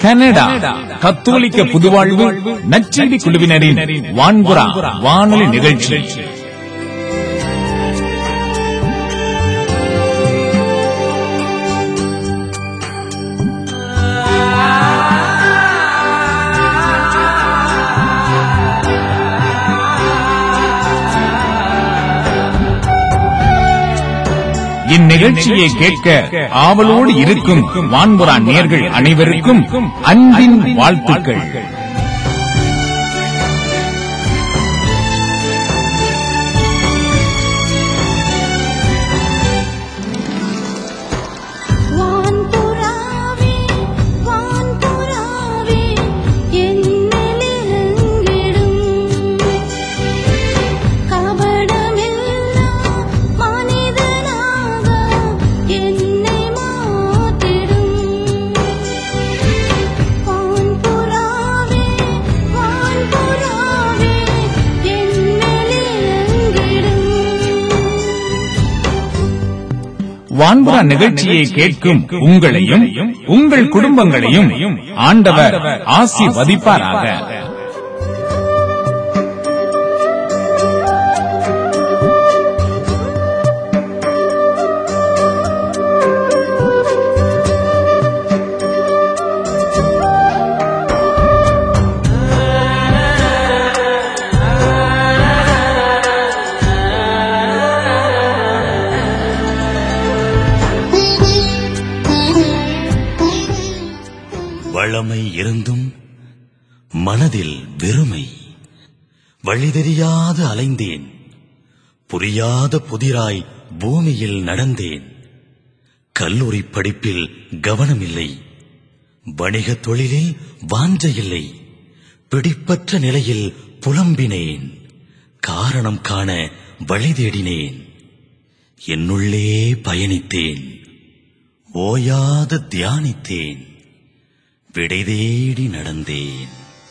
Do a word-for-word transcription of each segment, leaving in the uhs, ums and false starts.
Canada கத்தோலிக்க புதுவாழ்வு நற்செய்தி குழுவினரின் வான்புறா வானொலி நிகழ்ச்சி. இந்நிகழ்ச்சியை கேட்க ஆவலோடு இருக்கும் வான்புறா நேயர்கள் அனைவருக்கும் அன்பின் வாழ்த்துக்கள். வான்புறா நிகழ்ச்சியை கேட்கும் உங்களையும் உங்கள் குடும்பங்களையும் ஆண்டவர் ஆசீர்வதிப்பாராக. வளமை இருந்தும் மனதில் வெறுமை, வழி தெரியாது அலைந்தேன், புரியாத புதிராய் பூமியில் நடந்தேன். கல்லூரி படிப்பில் கவனமில்லை, வணிக தொழிலில் வாஞ்சையில்லை, பிடிப்பற்ற நிலையில் புலம்பினேன். காரணம் காண வழி தேடினேன், என்னுள்ளே பயணித்தேன், ஓயாது தியானித்தேன், விடை தேடி நடந்தேன்.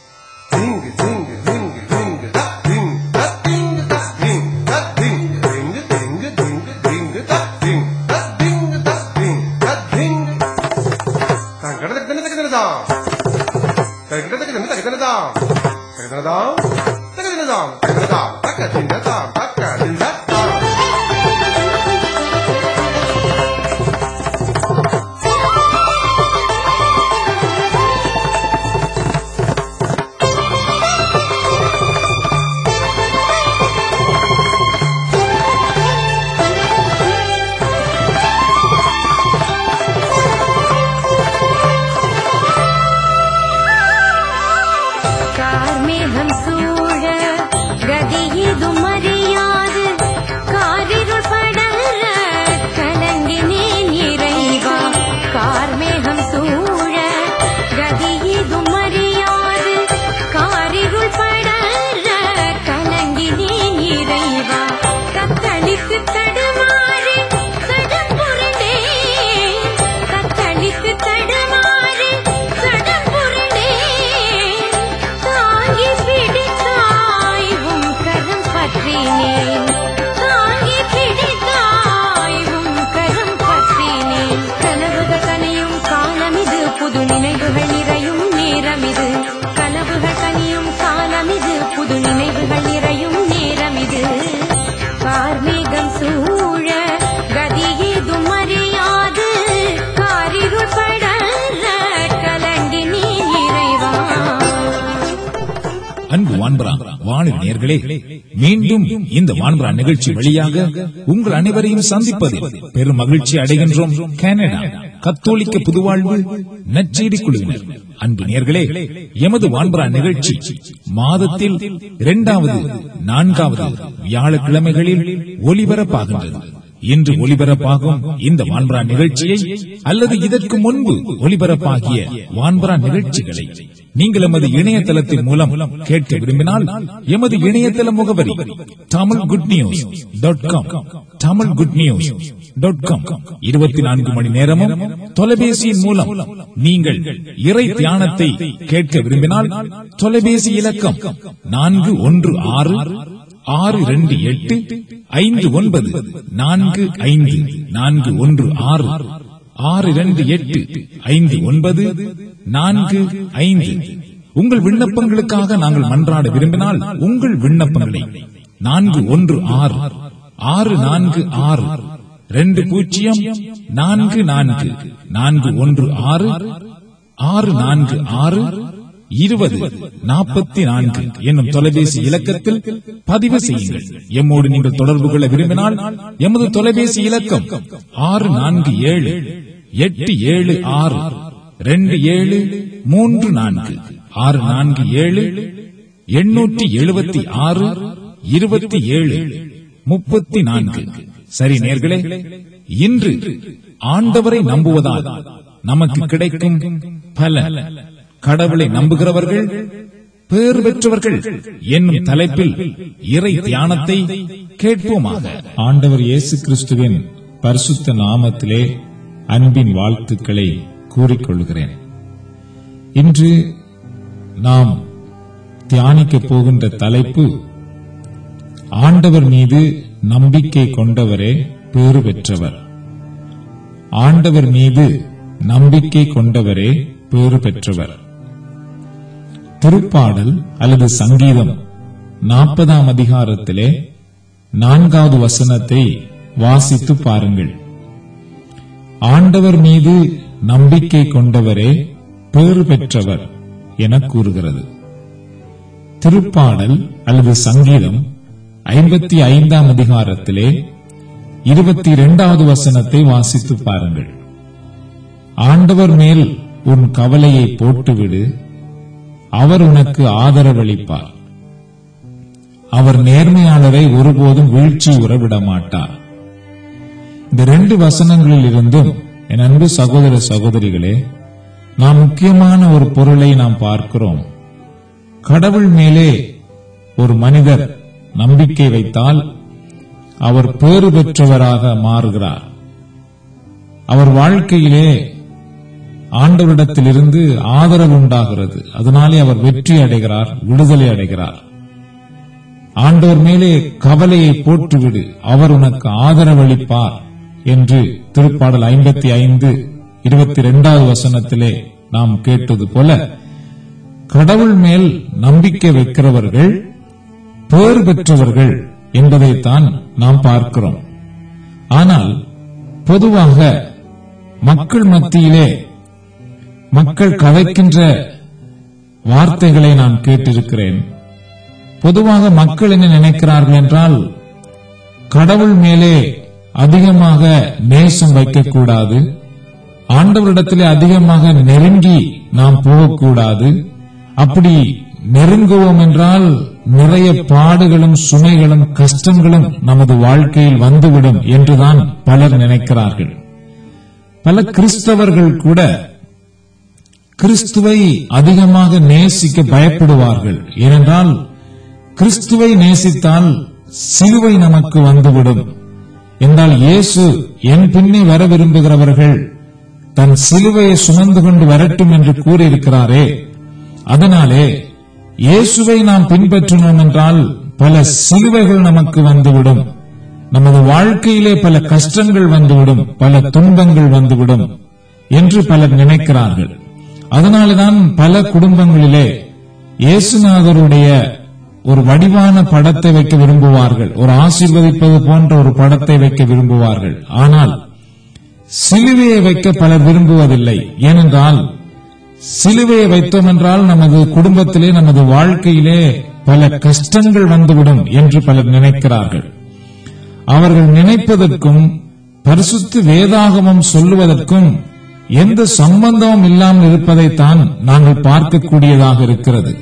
அன்பு வான்புறா வானொலி நேயர்களே, மீண்டும் இந்த வான்புறா நிகழ்ச்சி வழியாக உங்கள் அனைவரையும் சந்திப்பதில் பெரும் மகிழ்ச்சி அடைகின்றோம். கனடா கத்தோலிக்க புதுவாழ்வு நற்செய்தி குழுவினர் அன்பு நேயர்களே, எமது வான்புறா நிகழ்ச்சி மாதத்தில் இரண்டாவது நான்காவது வியாழக்கிழமைகளில் ஒலிபரப்பாகின்றது. இன்று ஒலிபரப்பாகும் இந்த வான்புறா நிகழ்ச்சியை அல்லது இதற்கு முன்பு ஒலிபரப்பாகிய வான்புறா நிகழ்ச்சிகளை நீங்கள் எமது இணையதளத்தின் மூலம் கேட்க விரும்பினால் எமது இணையதள முகவரி Tamil good news dot com Tamil good news dot com. இருபத்தி நான்கு மணி நேரமும் தொலைபேசியின் மூலம் நீங்கள் இறை தியானத்தை கேட்க விரும்பினால் தொலைபேசி இலக்கம் நான்கு ஒன்று ஆறு ஆறு இரண்டு எட்டு ஐந்து ஒன்பது நான்கு ஐந்து நான்கு ஒன்று ஆறு ஆறு இரண்டு எட்டு ஐந்து ஒன்பது நான்கு ஐந்து. உங்கள் விண்ணப்பங்களுக்காக நாங்கள் மன்றாட விரும்பினால் உங்கள் விண்ணப்பங்களை நான்கு ஒன்று ஆறு ஆறு நான்கு ஆறு ரெண்டு பூஜ்ஜியம் நான்கு நான்கு நான்கு ஒன்று ஆறு ஆறு நான்கு ஆறு இருபது நாற்பத்தி நான்கு என்னும் தொலைபேசி இலக்கத்தில் பதிவு செய்யுங்கள். எம்மோடு நீங்கள் தொடர்பு கொள்ள விரும்பினால் எமது தொலைபேசி இலக்கம் ஆறு நான்கு ஏழு எட்டு ஏழு ஆறு ரெண்டு ஏழு மூன்று நான்கு ஆறு நான்கு ஏழு எண்ணூற்றி எழுபத்தி ஆறு இருபத்தி ஏழு முப்பத்தி நான்கு. சரி நேயர்களே, இன்று ஆண்டவரை நம்புவதால் நமக்கு கிடைக்கும் பலன், கடவுளை நம்புகிறவர்கள் பேறு பெற்றவர்கள் என்னும் தலைப்பில் இறை தியானத்தை கேட்போமாக. ஆண்டவர் இயேசு கிறிஸ்துவின் பரிசுத்த நாமத்திலே அன்பின் வாழ்த்துக்களை கூறிக்கொள்கிறேன். இன்று நாம் தியானிக்க போகின்ற தலைப்பு, ஆண்டவர் மீது நம்பிக்கை கொண்டவரே பேறு பெற்றவர். ஆண்டவர் மீது நம்பிக்கை கொண்டவரே பேறு பெற்றவர். திருப்பாடல் அல்லது சங்கீதம் நாற்பதாம் அதிகாரத்திலே நான்காவது வசனத்தை வாசித்து பாருங்கள். ஆண்டவர் மீது நம்பிக்கை கொண்டவரே பேறு பெற்றவர் என கூறுகிறது. திருப்பாடல் அல்லது சங்கீதம் ஐம்பத்தி ஐந்தாம் அதிகாரத்திலே இருபத்தி இரண்டாவது வசனத்தை வாசித்து பாருங்கள். ஆண்டவர் மேல் உன் கவலையை போட்டுவிடு, அவர் உனக்கு ஆதரவளிப்பார். அவர் நேர்மையாளரை ஒருபோதும் வீழ்ச்சி உறவிட மாட்டார். இந்த ரெண்டு வசனங்களில் இருந்தும் என் அன்பு சகோதர சகோதரிகளே, நாம் முக்கியமான ஒரு பொருளை நாம் பார்க்கிறோம். கடவுள் மேலே ஒரு மனிதர் நம்பிக்கை வைத்தால் அவர் பேறு பெற்றவராக மாறுகிறார். அவர் வாழ்க்கையிலே ஆண்டவரிடத்திலிருந்து ஆதரவு உண்டாகிறது. அதனாலே அவர் வெற்றி அடைகிறார், விடுதலை அடைகிறார். ஆண்டவர் மேலே கவலையை போட்டுவிடு, அவர் உனக்கு ஆதரவளிப்பார் என்று திருப்பாடல் ஐம்பத்தி ஐந்து இருபத்தி இரண்டாவது வசனத்திலே நாம் கேட்டது போல, கடவுள் மேல் நம்பிக்கை வைக்கிறவர்கள் பேறு பெற்றவர்கள் என்பதைத்தான் நாம் பார்க்கிறோம். ஆனால் பொதுவாக மக்கள் மத்தியிலே மக்கள் கதைக்கின்ற வார்த்தைகளை நான் கேட்டிருக்கிறேன். பொதுவாக மக்கள் என்ன நினைக்கிறார்கள் என்றால், கடவுள் மேலே அதிகமாக நேசம் வைக்கக்கூடாது, ஆண்டவரிடத்திலே அதிகமாக நெருங்கி நாம் போகக்கூடாது. அப்படி நெருங்குவோம் என்றால் நிறைய பாடுகளும் சுமைகளும் கஷ்டங்களும் நமது வாழ்க்கையில் வந்துவிடும் என்றுதான் பலர் நினைக்கிறார்கள். பல கிறிஸ்தவர்கள் கூட கிறிஸ்துவை அதிகமாக நேசிக்க பயப்படுவார்கள். ஏனென்றால் கிறிஸ்துவை நேசித்தால் சிலுவை நமக்கு வந்துவிடும் என்றால், இயேசு என் பின்னே வர விரும்புகிறவர்கள் தன் சிலுவையை சுமந்து கொண்டு வரட்டும் என்று கூறியிருக்கிறாரே. அதனாலே இயேசுவை நாம் பின்பற்றினோம் என்றால் பல சிலுவைகள் நமக்கு வந்துவிடும், நமது வாழ்க்கையிலே பல கஷ்டங்கள் வந்துவிடும், பல துன்பங்கள் வந்துவிடும் என்று பலர் நினைக்கிறார்கள். அதனால்தான் பல குடும்பங்களிலே இயேசுநாதருடைய ஒரு வடிவான படத்தை வைக்க விரும்புவார்கள், ஒரு ஆசீர்வதிப்பது போன்ற ஒரு படத்தை வைக்க விரும்புவார்கள். ஆனால் சிலுவையை வைக்க பலர் விரும்புவதில்லை. ஏனென்றால் சிலுவையை வைத்தோம் என்றால் நமது குடும்பத்திலே நமது வாழ்க்கையிலே பல கஷ்டங்கள் வந்துவிடும் என்று பலர் நினைக்கிறார்கள். அவர்கள் நினைப்பதற்கும் பரிசுத்த வேதாகமம் சொல்லுவதற்கும் எந்த சம்பந்தமும் இல்லாமல் இருப்பதைத்தான் நாங்கள் பார்க்கக்கூடியதாக இருக்கிறது.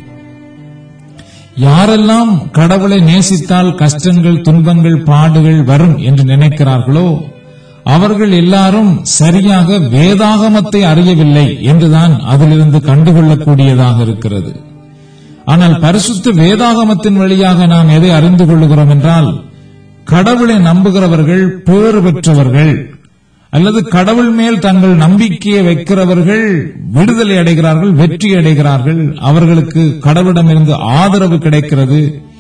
யாரெல்லாம் கடவுளை நேசித்தால் கஷ்டங்கள் துன்பங்கள் பாடுகள் வரும் என்று நினைக்கிறார்களோ அவர்கள் எல்லாரும் சரியாக வேதாகமத்தை அறியவில்லை என்றுதான் அதிலிருந்து கண்டுகொள்ளக்கூடியதாக இருக்கிறது. ஆனால் பரிசுத்த வேதாகமத்தின் வழியாக நாம் எதை அறிந்து கொள்ளுகிறோம் என்றால், கடவுளை நம்புகிறவர்கள் பேறு பெற்றவர்கள், அல்லது கடவுள் மேல் தங்கள் நம்பிக்கையை வைக்கிறவர்கள் விடுதலை அடைகிறார்கள், வெற்றி அடைகிறார்கள். அவர்களுக்கு கடவுளிடமிருந்து ஆதரவு கிடைக்கிறது.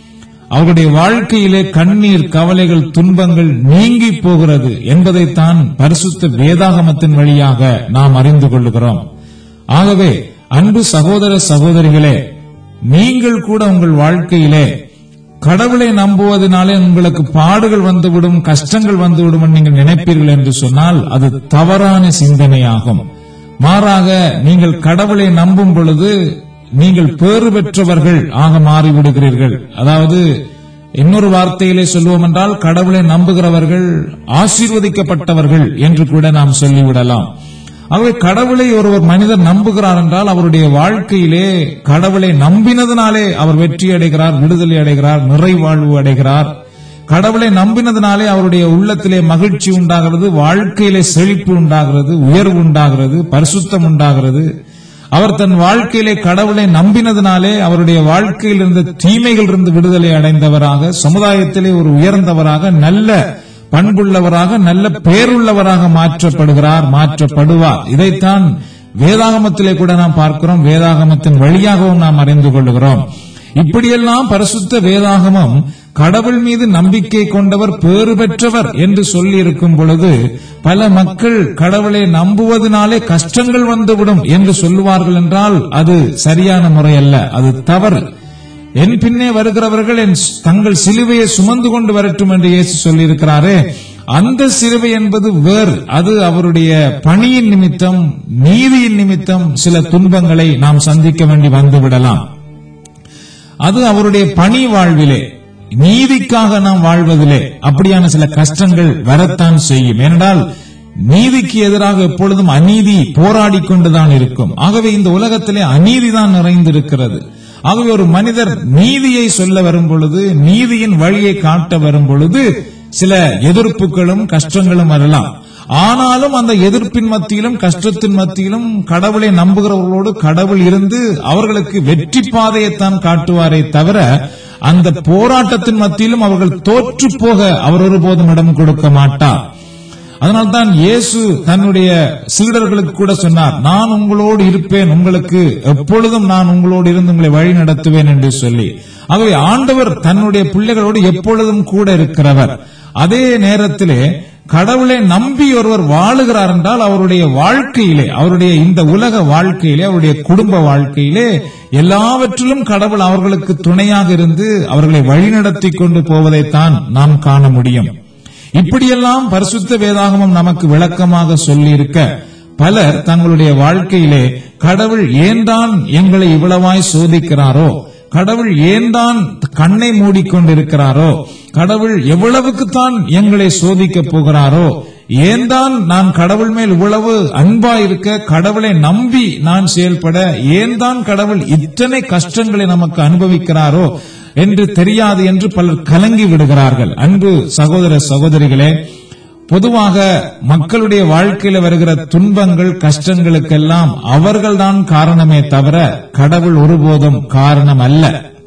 அவருடைய வாழ்க்கையிலே கண்ணீர், கவலைகள், துன்பங்கள் நீங்கி போகிறது என்பதைத்தான் பரிசுத்த வேதாகமத்தின் வழியாக நாம் அறிந்து கொள்கிறோம். ஆகவே அன்பு சகோதர சகோதரிகளே, நீங்கள் கூட உங்கள் வாழ்க்கையிலே கடவுளை நம்புவதனாலே உங்களுக்கு பாடுகள் வந்துவிடும், கஷ்டங்கள் வந்துவிடும் நீங்கள் நினைப்பீர்கள் என்று சொன்னால் அது தவறான சிந்தனையாகும். மாறாக நீங்கள் கடவுளை நம்பும் பொழுது நீங்கள் பேறு பெற்றவர்கள் ஆக மாறிவிடுகிறீர்கள். அதாவது இன்னொரு வார்த்தையிலே சொல்லுவோம் என்றால், கடவுளை நம்புகிறவர்கள் ஆசீர்வதிக்கப்பட்டவர்கள் என்று கூட நாம் சொல்லிவிடலாம். ஆகவே கடவுளை ஒருவர் மனிதர் நம்புகிறார் என்றால் அவருடைய வாழ்க்கையிலே கடவுளை நம்பினதினாலே அவர் வெற்றி அடைகிறார், விடுதலை அடைகிறார், நிறைவாழ்வு அடைகிறார். கடவுளை நம்பினதினாலே அவருடைய உள்ளத்திலே மகிழ்ச்சி உண்டாகிறது, வாழ்க்கையிலே செழிப்பு உண்டாகிறது, உயர்வு உண்டாகிறது, பரிசுத்தம் உண்டாகிறது. அவர் தன் வாழ்க்கையிலே கடவுளை நம்பினதினாலே அவருடைய வாழ்க்கையில் இருந்த தீமைகள் இருந்து விடுதலை அடைந்தவராக, சமுதாயத்திலே ஒரு உயர்ந்தவராக, நல்ல பண்புள்ளவராக, நல்ல பேருள்ளவராக மாற்றப்படுகிறார், மாற்றப்படுவார். இதைத்தான் வேதாகமத்திலே கூட நாம் பார்க்கிறோம், வேதாகமத்தின் வழியாகவும் நாம் அறிந்து கொள்கிறோம். இப்படியெல்லாம் பரிசுத்த வேதாகமம் கடவுள் மீது நம்பிக்கை கொண்டவர் பேறு பெற்றவர் என்று சொல்லி இருக்கும் பொழுது, பல மக்கள் கடவுளை நம்புவதனாலே கஷ்டங்கள் வந்துவிடும் என்று சொல்லுவார்கள் என்றால் அது சரியான முறை அல்ல, அது தவறு. என் பின்னே வருகிறவர்கள் என் தங்கள் சிலுவையை சுமந்து கொண்டு வரட்டும் என்று இயேசு சொல்லியிருக்கிறாரே, அந்த சிலுவை என்பது வேறு. அது அவருடைய பணியின் நிமித்தம், நீதியின் நிமித்தம் சில துன்பங்களை நாம் சந்திக்க வேண்டி வந்துவிடலாம். அது அவருடைய பணி வாழ்விலே, நீதிக்காக நாம் வாழ்வதிலே அப்படியான சில கஷ்டங்கள் வரத்தான் செய்யும். ஏனென்றால் நீதிக்கு எதிராக எப்பொழுதும் அநீதி போராடி கொண்டுதான் இருக்கும். ஆகவே இந்த உலகத்திலே அநீதிதான் நிறைந்திருக்கிறது. ஆகவே ஒரு மனிதர் நீதியை சொல்ல வரும் பொழுது, நீதியின் வழியை காட்ட வரும் பொழுது சில எதிர்ப்புகளும் கஷ்டங்களும் வரலாம். ஆனாலும் அந்த எதிர்ப்பின் மத்தியிலும் கஷ்டத்தின் மத்தியிலும் கடவுளை நம்புகிறவர்களோடு கடவுள் இருந்து அவர்களுக்கு வெற்றி பாதையைத்தான் காட்டுவாரே தவிர, அந்த போராட்டத்தின் மத்தியிலும் அவர்கள் தோற்று போக அவர் ஒருபோதும் இடம் கொடுக்க மாட்டார். அதனால்தான் இயேசு தன்னுடைய சீடர்களுக்கு கூட சொன்னார், நான் உங்களோடு இருப்பேன், உங்களுக்கு எப்பொழுதும் நான் உங்களோடு இருந்து உங்களை வழி நடத்துவேன் என்று சொல்லி. ஆகவே ஆண்டவர் தன்னுடைய பிள்ளைகளோடு எப்பொழுதும் கூட இருக்கிறவர். அதே நேரத்திலே கடவுளை நம்பி ஒருவர் வாழுகிறார் என்றால் அவருடைய வாழ்க்கையிலே, அவருடைய இந்த உலக வாழ்க்கையிலே, அவருடைய குடும்ப வாழ்க்கையிலே எல்லாவற்றிலும் கடவுள் அவர்களுக்கு துணையாக இருந்து அவர்களை வழிநடத்தி கொண்டு போவதைத்தான் நாம் காண முடியும். இப்படியெல்லாம் பரிசுத்த வேதாகமம் நமக்கு விளக்கமாக சொல்லியிருக்க, பலர் தங்களுடைய வாழ்க்கையிலே கடவுள் ஏன்தான் எங்களை இவ்வளவாய் சோதிக்கிறாரோ, கடவுள் ஏன்தான் கண்ணை மூடிக்கொண்டிருக்கிறாரோ, கடவுள் எவ்வளவுக்குத்தான் எங்களை சோதிக்க போகிறாரோ, ஏன்தான் நான் கடவுள் மேல் இவ்வளவு அன்பா இருக்க, கடவுளை நம்பி நான் செயல்பட ஏன்தான் கடவுள் இத்தனை கஷ்டங்களை நமக்கு அனுபவிக்கிறாரோ என்று தெரியாது என்று பலர் கலங்கி விடுகிறார்கள். அன்பு சகோதர சகோதரிகளே, பொதுவாக மக்களுடைய வாழ்க்கையில வருகிற துன்பங்கள், கஷ்டங்களுக்கெல்லாம் அவர்கள்தான் காரணமே தவிர கடவுள் ஒருபோதும் காரணம் அல்ல.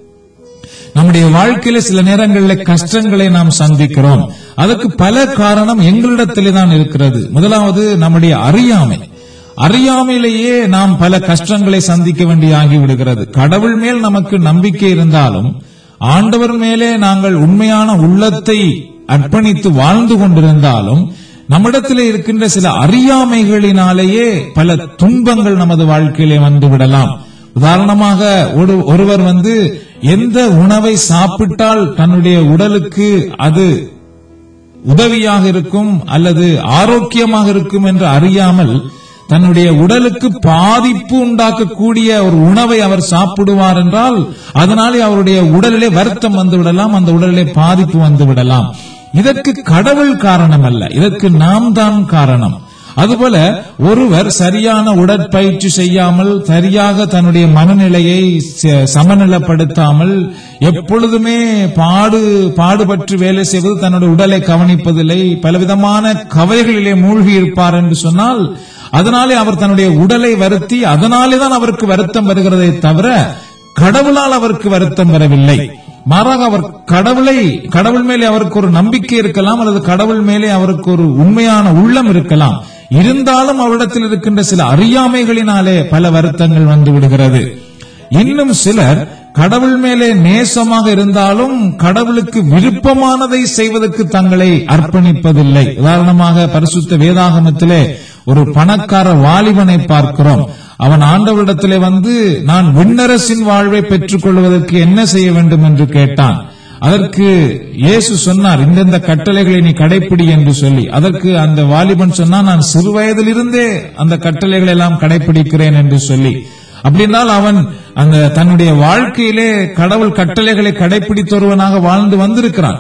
நம்முடைய வாழ்க்கையில சில நேரங்களில் கஷ்டங்களை நாம் சந்திக்கிறோம். அதற்கு பல காரணம் எங்களிடத்திலே தான் இருக்கிறது. முதலாவது நம்முடைய அறியாமை. அறியாமையிலேயே நாம் பல கஷ்டங்களை சந்திக்க வேண்டியாகி விடுகிறது. கடவுள் மேல் நமக்கு நம்பிக்கை இருந்தாலும், ஆண்டவர் மேலே நாங்கள் உண்மையான உள்ளத்தை அர்ப்பணித்து வாழ்ந்து கொண்டிருந்தாலும், நம்மிடத்திலே இருக்கின்ற சில அறியாமைகளினாலேயே பல துன்பங்கள் நமது வாழ்க்கையிலே வந்து விடலாம். உதாரணமாக ஒருவர் வந்து எந்த உணவை சாப்பிட்டால் தன்னுடைய உடலுக்கு அது உதவியாக இருக்கும் அல்லது ஆரோக்கியமாக இருக்கும் என்று அறியாமல் தன்னுடைய உடலுக்கு பாதிப்பு உண்டாக்கக்கூடிய ஒரு உணவை அவர் சாப்பிடுவார் என்றால் அதனாலே அவருடைய உடலிலே வருத்தம் வந்து விடலாம், அந்த உடலிலே பாதிப்பு வந்து விடலாம். இதற்கு கடவுள் காரணம் அல்ல, இதற்கு நாம் தான் காரணம். அதுபோல ஒருவர் சரியான உடற்பயிற்சி செய்யாமல், சரியாக தன்னுடைய மனநிலையை சமநிலைப்படுத்தாமல், எப்பொழுதுமே பாடு பாடுபட்டு வேலை செய்வது, தன்னுடைய உடலை கவனிப்பதில்லை, பலவிதமான கவலைகளிலே மூழ்கி இருப்பார் என்று சொன்னால், அதனாலே அவர் தன்னுடைய உடலை வருத்தி அதனாலே தான் அவருக்கு வருத்தம் வருகிறதை தவிர கடவுளால் அவருக்கு வருத்தம் வரவில்லை. மாறாக அவர் கடவுளை கடவுள் மேலே அவருக்கு ஒரு நம்பிக்கை இருக்கலாம், அல்லது கடவுள் மேலே அவருக்கு ஒரு உண்மையான உள்ளம் இருக்கலாம். இருந்தாலும் அவரிடத்தில் இருக்கின்ற சில அறியாமைகளினாலே பல வருத்தங்கள் வந்து விடுகிறது. இன்னும் சிலர் கடவுள் மேலே நேசமாக இருந்தாலும் கடவுளுக்கு விருப்பமானதை செய்வதற்கு தங்களை அர்ப்பணிப்பதில்லை. உதாரணமாக பரிசுத்த வேதாகமத்திலே ஒரு பணக்கார வாலிபனை பார்க்கிறோம். அவன் ஆண்டவரிடத்திலே வந்து நான் விண்ணரசின் வாழ்வை பெற்றுக் கொள்வதற்கு என்ன செய்ய வேண்டும் என்று கேட்டான். அதற்கு இயேசு சொன்னார், இந்தந்த கட்டளைகளை நீ கடைப்பிடி என்று சொல்லி. அதற்கு அந்த வாலிபன் சொன்னான், நான் சிறு வயதிலிருந்தே அந்த கட்டளைகளை எல்லாம் கடைப்பிடிக்கிறேன் என்று சொல்லி. அப்படின்னால் அவன் அந்த தன்னுடைய வாழ்க்கையிலே கடவுள் கட்டளைகளை கடைப்பிடித்தொருவனாக வாழ்ந்து வந்திருக்கிறான்.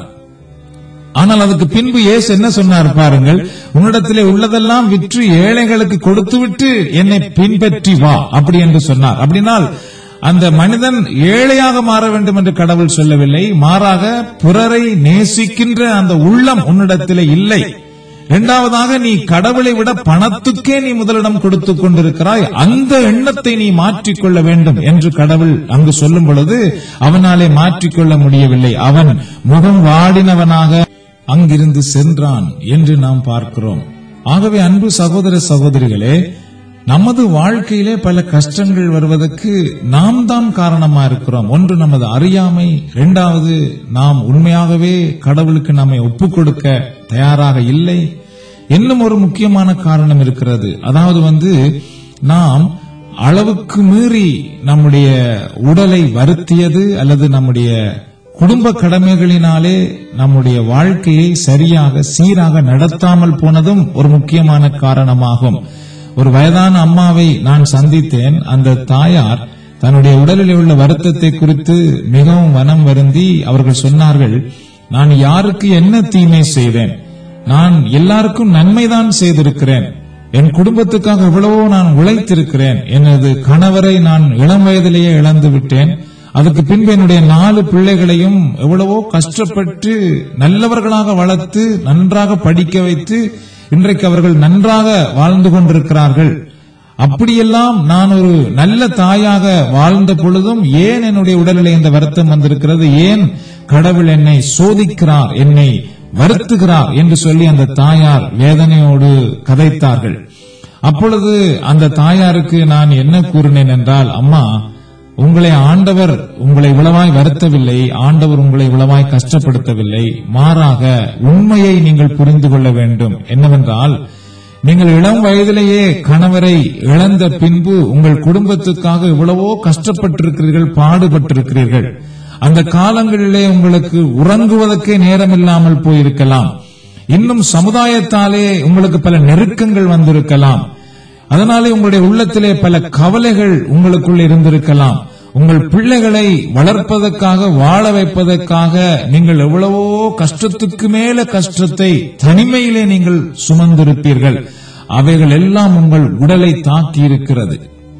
ஆனால் அதுக்கு பின்பு இயேசு என்ன சொன்னார் பாருங்கள், உன்னிடத்திலே உள்ளதெல்லாம் விற்று ஏழைகளுக்கு கொடுத்து விட்டு என்னை பின்பற்றி வா அப்படி என்று சொன்னார். அப்படின்னால் அந்த மனிதன் ஏழையாக மாற வேண்டும் என்று கடவுள் சொல்லவில்லை, மாறாக பிறரை நேசிக்கின்ற அந்த உள்ளம் உன்னிடத்திலே இல்லை. இரண்டாவதாக நீ கடவுளை விட பணத்துக்கே நீ முதலிடம் கொடுத்துக் கொண்டிருக்கிறாய், அந்த எண்ணத்தை நீ மாற்றிக்கொள்ள வேண்டும் என்று கடவுள் அங்கு சொல்லும் பொழுது அவனாலே மாற்றிக்கொள்ள முடியவில்லை. அவன் முகம் வாடினவனாக அங்கிருந்து சென்றான் என்று நாம் பார்க்கிறோம். ஆகவே அன்பு சகோதர சகோதரிகளே, நமது வாழ்க்கையிலே பல கஷ்டங்கள் வருவதற்கு நாம் தான் காரணமா இருக்கிறோம். ஒன்று நமது அறியாமை, இரண்டாவது நாம் உண்மையாகவே கடவுளுக்கு நம்மை ஒப்புக் கொடுக்க தயாராக இல்லை. இன்னும் ஒரு முக்கியமான காரணம் இருக்கிறது. அதாவது வந்து நாம் அளவுக்கு மீறி நம்முடைய உடலை வருத்தியது அல்லது நம்முடைய குடும்ப கடமைகளினாலே நம்முடைய வாழ்க்கையை சரியாக சீராக நடத்தாமல் போனதும் ஒரு முக்கியமான காரணமாகும். ஒரு வயதான அம்மாவை நான் சந்தித்தேன். அந்த தாயார் தன்னுடைய உடலில் உள்ள வருத்தத்தை குறித்து மிகவும் மனம் வருந்தி அவர்கள் சொன்னார்கள், நான் யாருக்கு என்ன தீமை செய்தேன்? நான் எல்லாருக்கும் நன்மைதான் செய்திருக்கிறேன். என் குடும்பத்துக்காக எவ்வளவோ நான் உழைத்திருக்கிறேன். எனது கணவரை நான் இளம் வயதிலேயே இழந்து விட்டேன். அதுக்கு பின்பு என்னுடைய நாலு பிள்ளைகளையும் எவ்வளவோ கஷ்டப்பட்டு நல்லவர்களாக வளர்த்து நன்றாக படிக்க வைத்து இன்றைக்கு அவர்கள் நன்றாக வாழ்ந்து கொண்டிருக்கிறார்கள். அப்படியெல்லாம் நான் ஒரு நல்ல தாயாக வாழ்ந்த பொழுதும் ஏன் என்னுடைய உடலிலே இந்த வருத்தம் வந்திருக்கிறது? ஏன் கடவுள் என்னை சோதிக்கிறார், என்னை வருத்துகிறார் என்று சொல்லி அந்த தாயார் வேதனையோடு கதைத்தார்கள். அப்பொழுது அந்த தாயாருக்கு நான் என்ன கூறினேன் என்றால், அம்மா, உங்களை ஆண்டவர் உங்களை இவ்வளவாய் வருத்தவில்லை, ஆண்டவர் உங்களை இவ்வளவாய் கஷ்டப்படுத்தவில்லை. மாறாக உண்மையை நீங்கள் புரிந்து கொள்ள வேண்டும். என்னவென்றால், நீங்கள் இளம் வயதிலேயே கணவரை இழந்த பின்பு உங்கள் குடும்பத்துக்காக இவ்வளவோ கஷ்டப்பட்டிருக்கிறீர்கள், பாடுபட்டிருக்கிறீர்கள். அந்த காலங்களிலே உங்களுக்கு உறங்குவதற்கே நேரம் இல்லாமல் போயிருக்கலாம். இன்னும் சமுதாயத்தாலே உங்களுக்கு பல நெருக்கங்கள் வந்திருக்கலாம். அதனாலே உங்களுடைய உள்ளத்திலே பல கவலைகள் உங்களுக்குள் இருந்திருக்கலாம். உங்கள் பிள்ளைகளை வளர்ப்பதற்காக வாழ வைப்பதற்காக நீங்கள் எவ்வளவோ கஷ்டத்துக்கு மேல கஷ்டத்தை தனிமையிலே நீங்கள் சுமந்திருப்பீர்கள். அவைகள் எல்லாம் உங்கள் உடலை தாக்கி இருக்கிறது.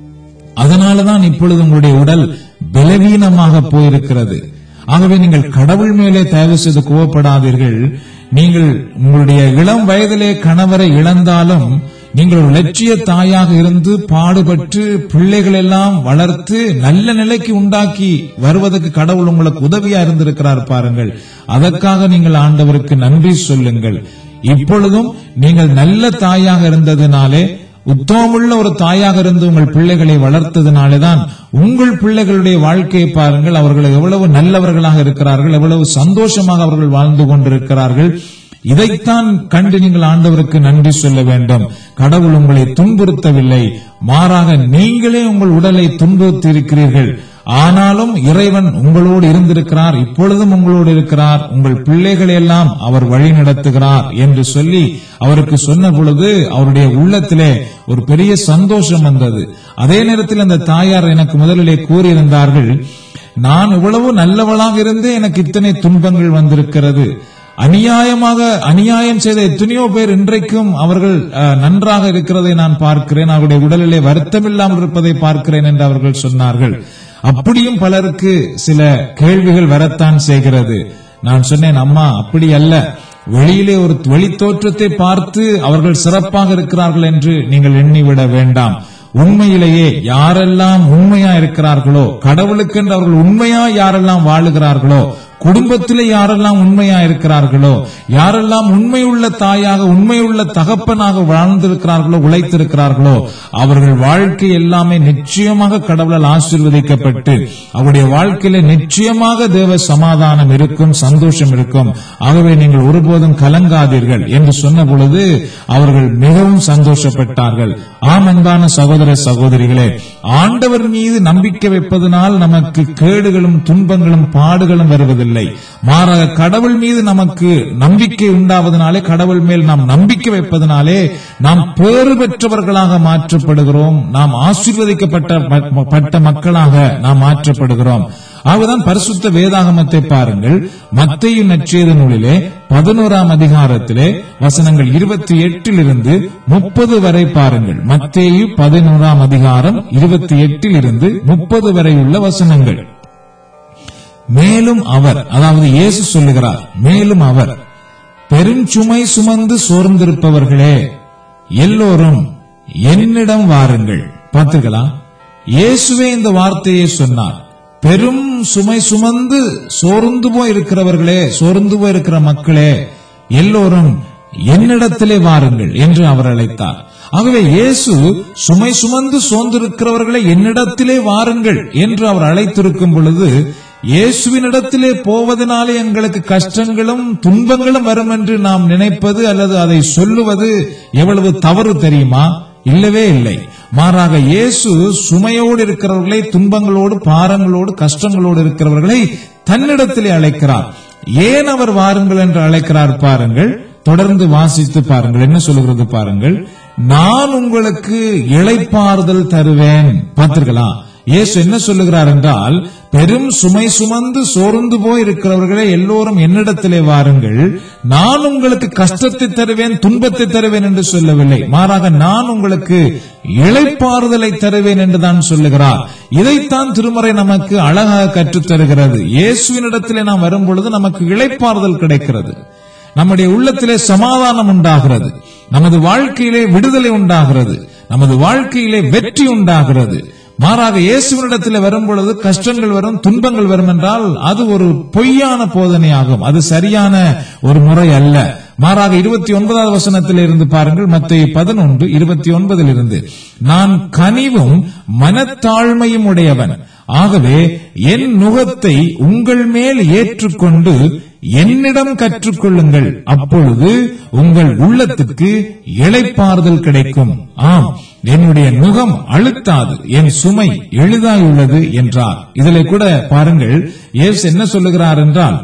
அதனாலதான் இப்பொழுது உங்களுடைய உடல் பலவீனமாக போயிருக்கிறது. ஆகவே நீங்கள் கடவுள் மேலே தயவு செய்து கோவப்படாதீர்கள். நீங்கள் உங்களுடைய இளம் வயதிலே கணவரை இழந்தாலும் நீங்கள் ஒரு லட்சிய தாயாக இருந்து பாடுபட்டு பிள்ளைகள் எல்லாம் வளர்த்து நல்ல நிலைக்கு உண்டாக்கி வருவதற்கு கடவுள் உங்களுக்கு உதவியா இருந்திருக்கிறார் பாருங்கள். அதற்காக நீங்கள் ஆண்டவருக்கு நன்றி சொல்லுங்கள். இப்பொழுதும் நீங்கள் நல்ல தாயாக இருந்ததினாலே, உத்தமமுள்ள ஒரு தாயாக இருந்து உங்கள் பிள்ளைகளை வளர்த்ததினாலேதான் உங்கள் பிள்ளைகளுடைய வாழ்க்கையை பாருங்கள். அவர்கள் எவ்வளவு நல்லவர்களாக இருக்கிறார்கள், எவ்வளவு சந்தோஷமாக அவர்கள் வாழ்ந்து கொண்டிருக்கிறார்கள். இதைத்தான் கண்டு நீங்கள் ஆண்டவருக்கு நன்றி சொல்ல வேண்டும். கடவுள் உங்களை துன்புறுத்தவில்லை, மாறாக நீங்களே உங்கள் உடலை துன்புறுத்தி இருக்கிறீர்கள். ஆனாலும் இறைவன் உங்களோடு இருந்திருக்கிறார், இப்பொழுதும் உங்களோடு இருக்கிறார். உங்கள் பிள்ளைகளை எல்லாம் அவர் வழி நடத்துகிறார் என்று சொல்லி அவருக்கு சொன்ன பொழுது அவருடைய உள்ளத்திலே ஒரு பெரிய சந்தோஷம் வந்தது. அதே நேரத்தில் அந்த தாயார் எனக்கு முதலிலே கூறியிருந்தார்கள், நான் இவ்வளவு நல்லவளாக இருந்தே எனக்கு இத்தனை துன்பங்கள் வந்திருக்கிறது. அநியாயமாக அநியாயம் செய்த எத்தனையோ பேர் இன்றைக்கும் அவர்கள் நன்றாக இருக்கிறதை நான் பார்க்கிறேன், அவருடைய உடலிலே வருத்தம் இல்லாமல் இருப்பதை பார்க்கிறேன் என்று அவர்கள் சொன்னார்கள். அப்படியும் பலருக்கு சில கேள்விகள் வரத்தான் செய்கிறது. நான் சொன்னேன், அம்மா, அப்படி அல்ல. வெளியிலே ஒரு வெளி தோற்றத்தை பார்த்து அவர்கள் சிறப்பாக இருக்கிறார்கள் என்று நீங்கள் எண்ணிவிட வேண்டாம். உண்மையிலேயே யாரெல்லாம் உண்மையா இருக்கிறார்களோ, கடவுளுக்கென்று அவர்கள் உண்மையா யாரெல்லாம் வாழுகிறார்களோ, குடும்பத்திலே யாரெல்லாம் உண்மையா இருக்கிறார்களோ, யாரெல்லாம் உண்மையுள்ள தாயாக உண்மையுள்ள தகப்பனாக வாழ்ந்திருக்கிறார்களோ, உழைத்திருக்கிறார்களோ, அவர்கள் வாழ்க்கை எல்லாமே நிச்சயமாக கடவுளால் ஆசீர்வதிக்கப்பட்டு அவருடைய வாழ்க்கையில நிச்சயமாக தேவ சமாதானம் இருக்கும், சந்தோஷம் இருக்கும். ஆகவே நீங்கள் ஒருபோதும் கலங்காதீர்கள் என்று சொன்ன பொழுது அவர்கள் மிகவும் சந்தோஷப்பட்டார்கள். ஆம், அன்பான சகோதர சகோதரிகளே, ஆண்டவர் மீது நம்பிக்கை வைப்பதனால் நமக்கு கேடுகளும் துன்பங்களும் பாடுகளும் வருவதில்லை. மாறாக கடவுள் மீது நமக்கு நம்பிக்கை உண்டாவதனாலே, கடவுள் மேல் நாம் நம்பிக்கை வைப்பதனாலே நாம் பேறு பெற்றவர்களாக மாற்றப்படுகிறோம். நாம் ஆசீர்வதிக்கப்பட்ட மக்களாக நாம் மாற்றப்படுகிறோம். ஆகதான் பரிசுத்த வேதாகமத்தை பாருங்கள். மத்தேயு நற்செய்தி நூலிலே பதினோராம் அதிகாரத்திலே வசனங்கள் இருபத்தி எட்டில் இருந்து முப்பது வரை பாருங்கள். மத்தேயு பதினோராம் அதிகாரம் இருபத்தி எட்டில் இருந்து முப்பது வரை உள்ள வசனங்கள். மேலும் அவர், அதாவது இயேசு சொல்லுகிறார், மேலும் அவர், பெருஞ்சுமை சுமந்து சோர்ந்திருப்பவர்களே எல்லோரும் என்னிடம் வாருங்கள். பார்த்தீர்களா? இயேசுவே இந்த வார்த்தையை சொன்னார். பெரும் சுமை சுமந்து சோர்ந்து போய் இருக்கிறவர்களே, சோர்ந்து போய் இருக்கிற மக்களே எல்லோரும் என்னிடத்திலே வாருங்கள் என்று அவர் அழைத்தார். ஆகவே இயேசு சுமை சுமந்து சோர்ந்திருக்கிறவர்களை என்னிடத்திலே வாருங்கள் என்று அவர் அழைத்திருக்கும் பொழுது, இயேசுவினிடத்திலே போவதனாலே எங்களுக்கு கஷ்டங்களும் துன்பங்களும் வரும் என்று நாம் நினைப்பது அல்லது அதை சொல்லுவது எவ்வளவு தவறு தெரியுமா? இல்லவே இல்லை. மாறாக இயேசு சுமையோடு இருக்கிறவர்களை, துன்பங்களோடு, பாரங்களோடு, கஷ்டங்களோடு இருக்கிறவர்களை தன்னிடத்திலே அழைக்கிறார். ஏன் அவர் வாருங்கள் என்று அழைக்கிறார் பாருங்கள். தொடர்ந்து வாசித்து பாருங்கள். என்ன சொல்லுகிறது பாருங்கள். நான் உங்களுக்கு இளைப்பாறுதல் தருவேன். பார்த்தீர்களா? இயேசு என்ன சொல்லுகிறார் என்றால், பெரும் சுமை சுமந்து சோர்ந்து போய் இருக்கிறவர்களே எல்லோரும் என்னிடத்திலே வாருங்கள், நான் உங்களுக்கு கஷ்டத்தை தருவேன், துன்பத்தை தருவேன் என்று சொல்லவில்லை. மாறாக நான் உங்களுக்கு இளைப்பாறுதலை தருவேன் என்றுதான் சொல்லுகிறார். இதைத்தான் திருமறை நமக்கு அழகாக கற்றுத் தருகிறது. இயேசுவினிடத்திலே நாம் வரும் பொழுது நமக்கு இளைப்பாறுதல் கிடைக்கிறது, நம்முடைய உள்ளத்திலே சமாதானம் உண்டாகிறது, நமது வாழ்க்கையிலே விடுதலை உண்டாகிறது, நமது வாழ்க்கையிலே வெற்றி உண்டாகிறது. மாறாக இயேசுவினிடத்தில் வரும் பொழுது கஷ்டங்கள் வரும், துன்பங்கள் வரும் என்றால் அது ஒரு பொய்யான போதனையாகும். அது சரியான ஒரு முறை அல்ல. மாறாக இருபத்தி ஒன்பதாவது வசனத்தில் இருந்து பாருங்கள். மத்தேயு பதினொன்று இருபத்தி ஒன்பதில் இருந்து, நான் கனிவும் மனத்தாழ்மையும் உடையவன், ஆகவே என் நுகத்தை உங்கள் மேல் ஏற்றுக்கொண்டு என்னிடம் கற்றுக்கொள்ளுங்கள், அப்பொழுது உங்கள் உள்ளத்துக்கு இளைப்பாறுதல் கிடைக்கும். ஆம், என்னுடைய நுகம் அழுத்தாது, என் சுமை எளிதாயுள்ளது என்றார். இதிலே கூட பாருங்கள், இயேசு என்ன சொல்லுகிறார் என்றால்,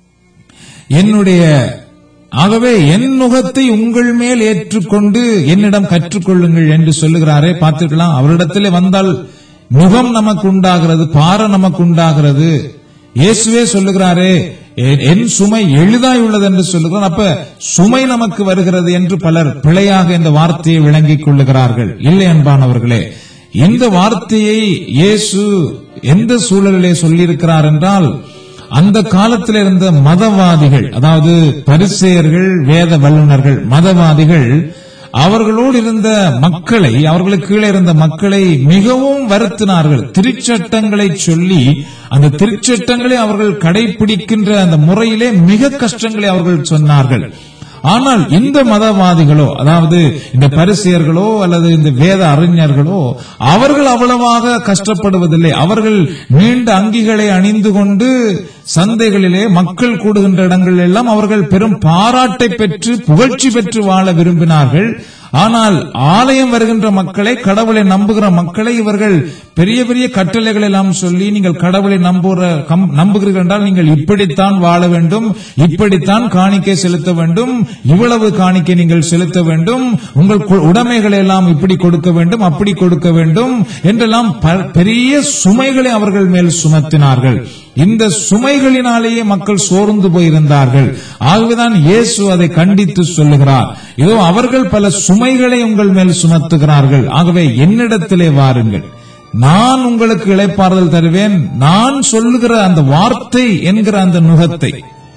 என்னுடைய ஆகவே என் நுகத்தை உங்கள் மேல் ஏற்றுக்கொண்டு என்னிடம் கற்றுக்கொள்ளுங்கள் என்று சொல்லுகிறாரே, பார்த்திருக்கலாம். அவரிடத்திலே வந்தால் நுகம் நமக்கு உண்டாகிறது, பாரம் நமக்கு உண்டாகிறது. இயேசுவே சொல்லுகிறாரே, என் சுமை எளிதாய் உள்ளது என்று சொல்லுகிறார். அப்ப சுமை நமக்கு வருகிறது என்று பலர் பிழையாக இந்த வார்த்தையை விளங்கிக் கொள்ளுகிறார்கள். இல்லை அன்பானவர்களே, இந்த வார்த்தையை இயேசு எந்த சூழலிலே சொல்லியிருக்கிறார் என்றால், அந்த காலத்தில் இருந்த மதவாதிகள், அதாவது பரிசேயர்கள், வேத வல்லுநர்கள், மதவாதிகள், அவர்களோடு இருந்த மக்களை, அவர்களுக்கு கீழே இருந்த மக்களை மிகவும் வருத்தினார்கள். திருச்சட்டங்களை சொல்லி அந்த திருச்சட்டங்களை அவர்கள் கடைபிடிக்கின்ற அந்த முறையிலே மிக கஷ்டங்களை அவர்கள் சொன்னார்கள். ஆனால் இந்த மதவாதிகளோ, அதாவது இந்த பரிசேயர்களோ அல்லது இந்த வேத அறிஞர்களோ, அவர்கள் அவ்வளவாக கஷ்டப்படுவதில்லை. அவர்கள் நீண்ட அங்கிகளை அணிந்து கொண்டு சந்தைகளிலே, மக்கள் கூடுகின்ற இடங்களில் எல்லாம் அவர்கள் பெரும் பாராட்டை பெற்று புகழ்ச்சி பெற்று வாழ விரும்பினார்கள். ஆனால் ஆலயம் வருகின்ற மக்களை, கடவுளை நம்புகிற மக்களை இவர்கள் பெரிய பெரிய கட்டளைகள் எல்லாம் சொல்லி, நீங்கள் கடவுளை நம்புகிற நம்புகிறீர்கள் என்றால் நீங்கள் இப்படித்தான் வாழ வேண்டும், இப்படித்தான் காணிக்கை செலுத்த வேண்டும், இவ்வளவு காணிக்கை நீங்கள் செலுத்த வேண்டும், உங்கள் உடைமைகளை எல்லாம் இப்படி கொடுக்க வேண்டும், அப்படி கொடுக்க வேண்டும் என்றெல்லாம் பெரிய சுமைகளை அவர்கள் மேல் சுமத்தினார்கள். இந்த சுமைகளினாலேயே மக்கள் சோர்ந்து போயிருந்தார்கள். ஆகவேதான் இயேசு அதை கண்டித்து சொல்லுகிறார், இதோ அவர்கள் பல சுமைகளை உங்கள் மேல் சுமத்துகிறார்கள், ஆகவே என்னிடத்திலே வாருங்கள், நான் உங்களுக்கு இளைப்பாறுதல் தருவேன். நான் சொல்லுகிற அந்த வார்த்தை என்கிற அந்த நுகத்தை,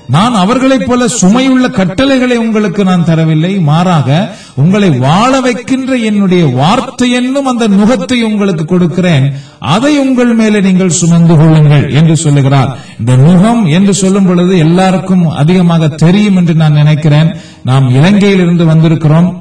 நான் அவர்களைப் போல சுமையுள்ள கட்டளைகளை உங்களுக்கு நான் தரவில்லை, மாறாக உங்களை வாழ வைக்கின்ற என்னுடைய வார்த்தை என்னும் அந்த நுகத்தை உங்களுக்கு கொடுக்கிறேன், அதை உங்கள் மேலே நீங்கள் சுமந்து கொள்ளுங்கள் என்று சொல்லுகிறார். இந்த நுகம் என்று சொல்லும் பொழுது எல்லாருக்கும் அதிகமாக தெரியும் என்று நான் நினைக்கிறேன். நாம் இலங்கையிலிருந்து வந்திருக்கிறோம்.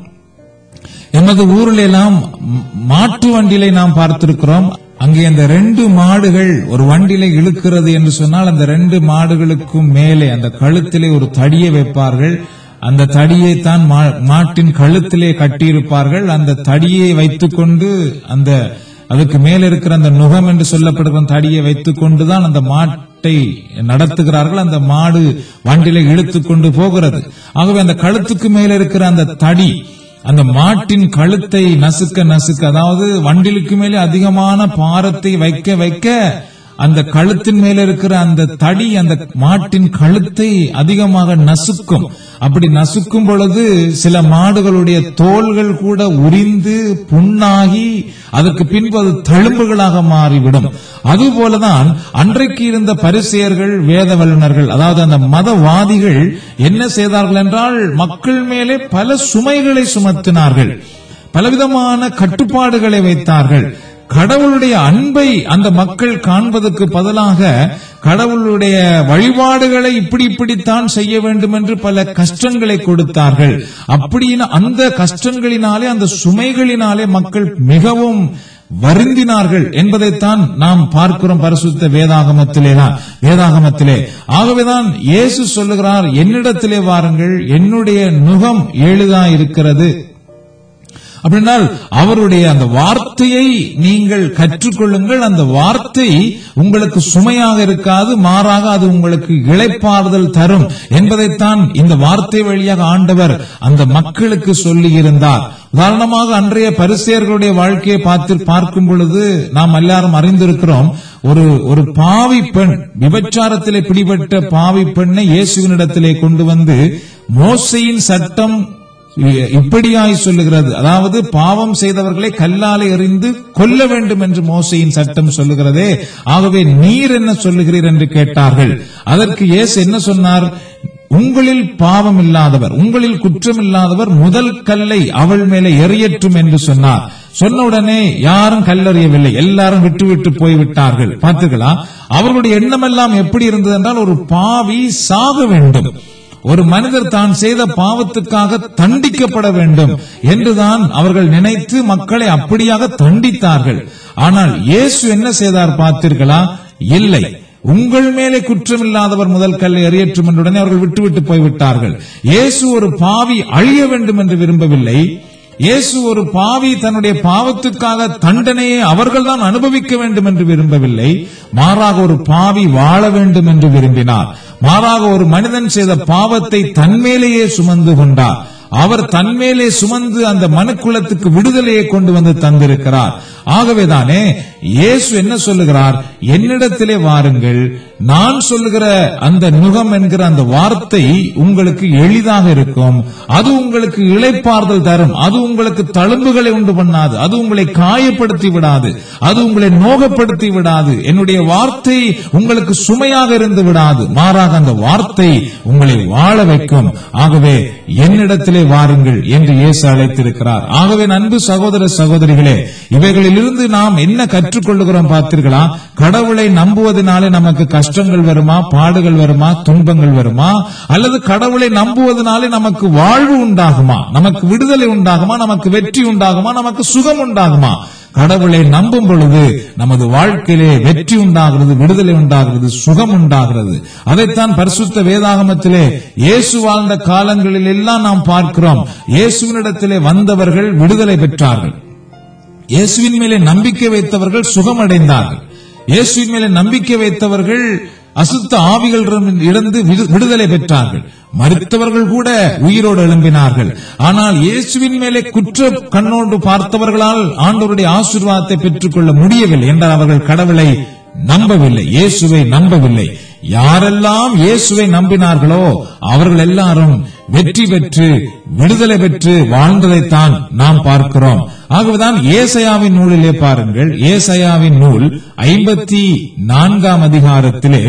எமது ஊரில் எல்லாம் மாட்டு வண்டியிலே நாம் பார்த்திருக்கிறோம். அங்கே அந்த ரெண்டு மாடுகள் ஒரு வண்டியில இழுக்கிறது என்று சொன்னால் அந்த ரெண்டு மாடுகளுக்கும் மேலே அந்த கழுத்திலே ஒரு தடியை வைப்பார்கள். அந்த தடியை தான் மாட்டின் கழுத்திலே கட்டியிருப்பார்கள். அந்த தடியை வைத்துக் கொண்டு அந்த அதுக்கு மேல இருக்கிற அந்த நுகம் என்று சொல்லப்படுகிற தடியை வைத்துக் கொண்டுதான் அந்த மாட்டை நடத்துகிறார்கள். அந்த மாடு வண்டியில இழுத்துக் கொண்டு போகிறது. ஆகவே அந்த கழுத்துக்கு மேல இருக்கிற அந்த தடி அந்த மாட்டின் கழுத்தை நசுக்க நசுக்க, அதாவது வண்டிலுக்கு மேலே அதிகமான பாரத்தை வைக்க வைக்க அந்த கழுத்தின் மேல இருக்கிற அந்த தடி அந்த மாட்டின் கழுத்தை அதிகமாக நசுக்கும். அப்படி நசுக்கும் பொழுது சில மாடுகளுடைய தோள்கள் கூட உரிந்து புண்ணாகி அதற்கு பின்பு அது தழும்புகளாக மாறிவிடும். அதுபோலதான் அன்றைக்கு இருந்த பரிசேயர்கள், வேத வல்லுநர்கள், அதாவது அந்த மதவாதிகள் என்ன செய்தார்கள் என்றால் மக்கள் மேலே பல சுமைகளை சுமத்தினார்கள், பலவிதமான கட்டுப்பாடுகளை வைத்தார்கள். கடவுளுடைய அன்பை அந்த மக்கள் காண்பதற்கு பதிலாக கடவுளுடைய வழிபாடுகளை இப்படி இப்படித்தான் செய்ய வேண்டும் என்று பல கஷ்டங்களை கொடுத்தார்கள். அப்படின்னு அந்த கஷ்டங்களினாலே அந்த சுமைகளினாலே மக்கள் மிகவும் வருந்தினார்கள் என்பதைத்தான் நாம் பார்க்கிறோம் பரிசுத்த வேதாகமத்திலே வேதாகமத்திலே ஆகவேதான் இயேசு சொல்லுகிறார், என்னிடத்திலே வாருங்கள், என்னுடைய நுகம் எளிதா இருக்கிறது. அப்படின்னால் அவருடைய அந்த வார்த்தையை நீங்கள் கற்றுக்கொள்ளுங்கள். அந்த வார்த்தை உங்களுக்கு சுமையாக இருக்காது, மாறாக அது உங்களுக்கு இளைப்பாறுதல் தரும் என்பதைத்தான் இந்த வார்த்தை வழியாக ஆண்டவர் அந்த மக்களுக்கு சொல்லி இருந்தார். உதாரணமாக அன்றைய பரிசேயர்களுடைய வாழ்க்கையை பார்த்து பார்க்கும் பொழுது நாம் எல்லாரும் அறிந்திருக்கிறோம். ஒரு ஒரு பாவி பெண், விபச்சாரத்திலே பிடிபட்ட பாவி பெண்ணை இயேசுவினிடத்திலே கொண்டு வந்து மோசேயின் சட்டம் இப்படியாய் சொல்லுகிறது, அதாவது பாவம் செய்தவர்களை கல்லாலே எறிந்து கொல்ல வேண்டும் என்று மோசேயின் சட்டம் சொல்லுகிறதே, ஆகவே நீர் என்ன சொல்லுகிறீர் என்று கேட்டார்கள். அதற்கு இயேசு என்ன சொன்னார்? உங்களில் பாவம் இல்லாதவர், உங்களில் குற்றம் இல்லாதவர் முதல் கல்லை அவள் மேலே எறியற்றும் என்று சொன்னார். சொன்ன உடனே யாரும் கல்லறியவில்லை, எல்லாரும் விட்டு விட்டு போய்விட்டார்கள். பார்த்தீர்களா, அவர்களுடைய எண்ணமெல்லாம் எப்படி இருந்தது என்றால் ஒரு பாவி சாக வேண்டும், ஒரு மனிதர் தான் செய்த பாவத்துக்காக தண்டிக்கப்பட வேண்டும் என்றுதான் அவர்கள் நினைத்து மக்களை அப்படியாக தண்டித்தார்கள். ஆனால் இயேசு என்ன செய்தார் பார்த்தீர்களா? இல்லை, உங்கள் மேலே குற்றம் இல்லாதவர் முதல் கல்லை எறியற்றும் என்றுடனே அவர்கள் விட்டுவிட்டு போய்விட்டார்கள். இயேசு ஒரு பாவி அழிய வேண்டும் என்று விரும்பவில்லை. இயேசு ஒரு பாவி தன்னுடைய பாவத்துக்காக தண்டனையை அவர்கள் தான் அனுபவிக்க வேண்டும் என்று விரும்பவில்லை. மாறாக ஒரு பாவி வாழ வேண்டும் என்று விரும்பினார். மாறாக ஒரு மனிதன் செய்த பாவத்தை தன்மேலேயே சுமந்து கொண்டார். அவர் தன்மேலே சுமந்து அந்த மனுக்குலத்துக்கு விடுதலையை கொண்டு வந்து தந்திருக்கிறார். ஆகவேதானே இயேசு என்ன சொல்லுகிறார்? என்னிடத்திலே வாருங்கள், நான் சொல்லுகிற அந்த நுகம் என்கிற அந்த வார்த்தை உங்களுக்கு எளிதாக இருக்கும், அது உங்களுக்கு இளைப்பாறுதல் தரும், அது உங்களுக்கு தழும்புகளை உண்டு பண்ணாது, அது உங்களை காயப்படுத்தி விடாது, அது உங்களை நோகப்படுத்தி விடாது, என்னுடைய வார்த்தை உங்களுக்கு சுமையாக இருந்து விடாது, மாறாக அந்த வார்த்தை உங்களை வாழ வைக்கும். ஆகவே என்னிடத்திலே வாருங்கள் என்று இயேசு அழைத்திருக்கிறார். ஆகவே அன்பு சகோதர சகோதரிகளே, இவைகளிலிருந்து நாம் என்ன கற்றுக்கொள்ளுகிறோம் பார்த்தீர்களா? கடவுளை நம்புவதனாலே நமக்கு கஷ்டங்கள் வருமா, பாடுகள் வருமா, துன்பங்கள் வருமா? அல்லது கடவுளை நம்புவதனாலே நமக்கு வாழ்வு உண்டாகுமா, நமக்கு விடுதலை உண்டாகுமா, நமக்கு வெற்றி உண்டாகுமா, நமக்கு சுகம் உண்டாகுமா? கடவுளை நம்பும் பொழுது நமது வாழ்க்கையிலே வெற்றி உண்டாகிறது, விடுதலை உண்டாகிறது, சுகம் உண்டாகிறது. அதைத்தான் பரிசுத்த வேதாகமத்திலே இயேசு வாழ்ந்த காலங்களில் எல்லாம் நாம் பார்க்கிறோம். இயேசுவினிடத்திலே வந்தவர்கள் விடுதலை பெற்றார்கள், இயேசுவின் மேலே நம்பிக்கை வைத்தவர்கள் சுகமடைந்தார்கள், இயேசுவின் மேலே நம்பிக்கை வைத்தவர்கள் அசுத்த ஆவிகள் இருந்து விடுதலை பெற்றார்கள், மரித்தவர்கள் கூட உயிரோடு எழும்பினார்கள். ஆனால் இயேசுவின் மேலே குற்ற கண்ணோடு பார்த்தவர்களால் ஆண்டவருடைய ஆசீர்வாதத்தை பெற்றுக் கொள்ள முடியவில்லை என்றால் அவர்கள் கடவுளை நம்பவில்லை, இயேசுவை நம்பவில்லை. யாரெல்லாம் இயேசுவை நம்பினார்களோ அவர்கள் எல்லாரும் வெற்றி பெற்று விடுதலை பெற்று வாழ்ந்ததைத்தான் நாம் பார்க்கிறோம். ஆகவேதான் ஏசாயாவின் நூலிலே பாருங்கள், ஏசாயாவின் நூல் ஐம்பத்தி நான்காம் அதிகாரத்திலே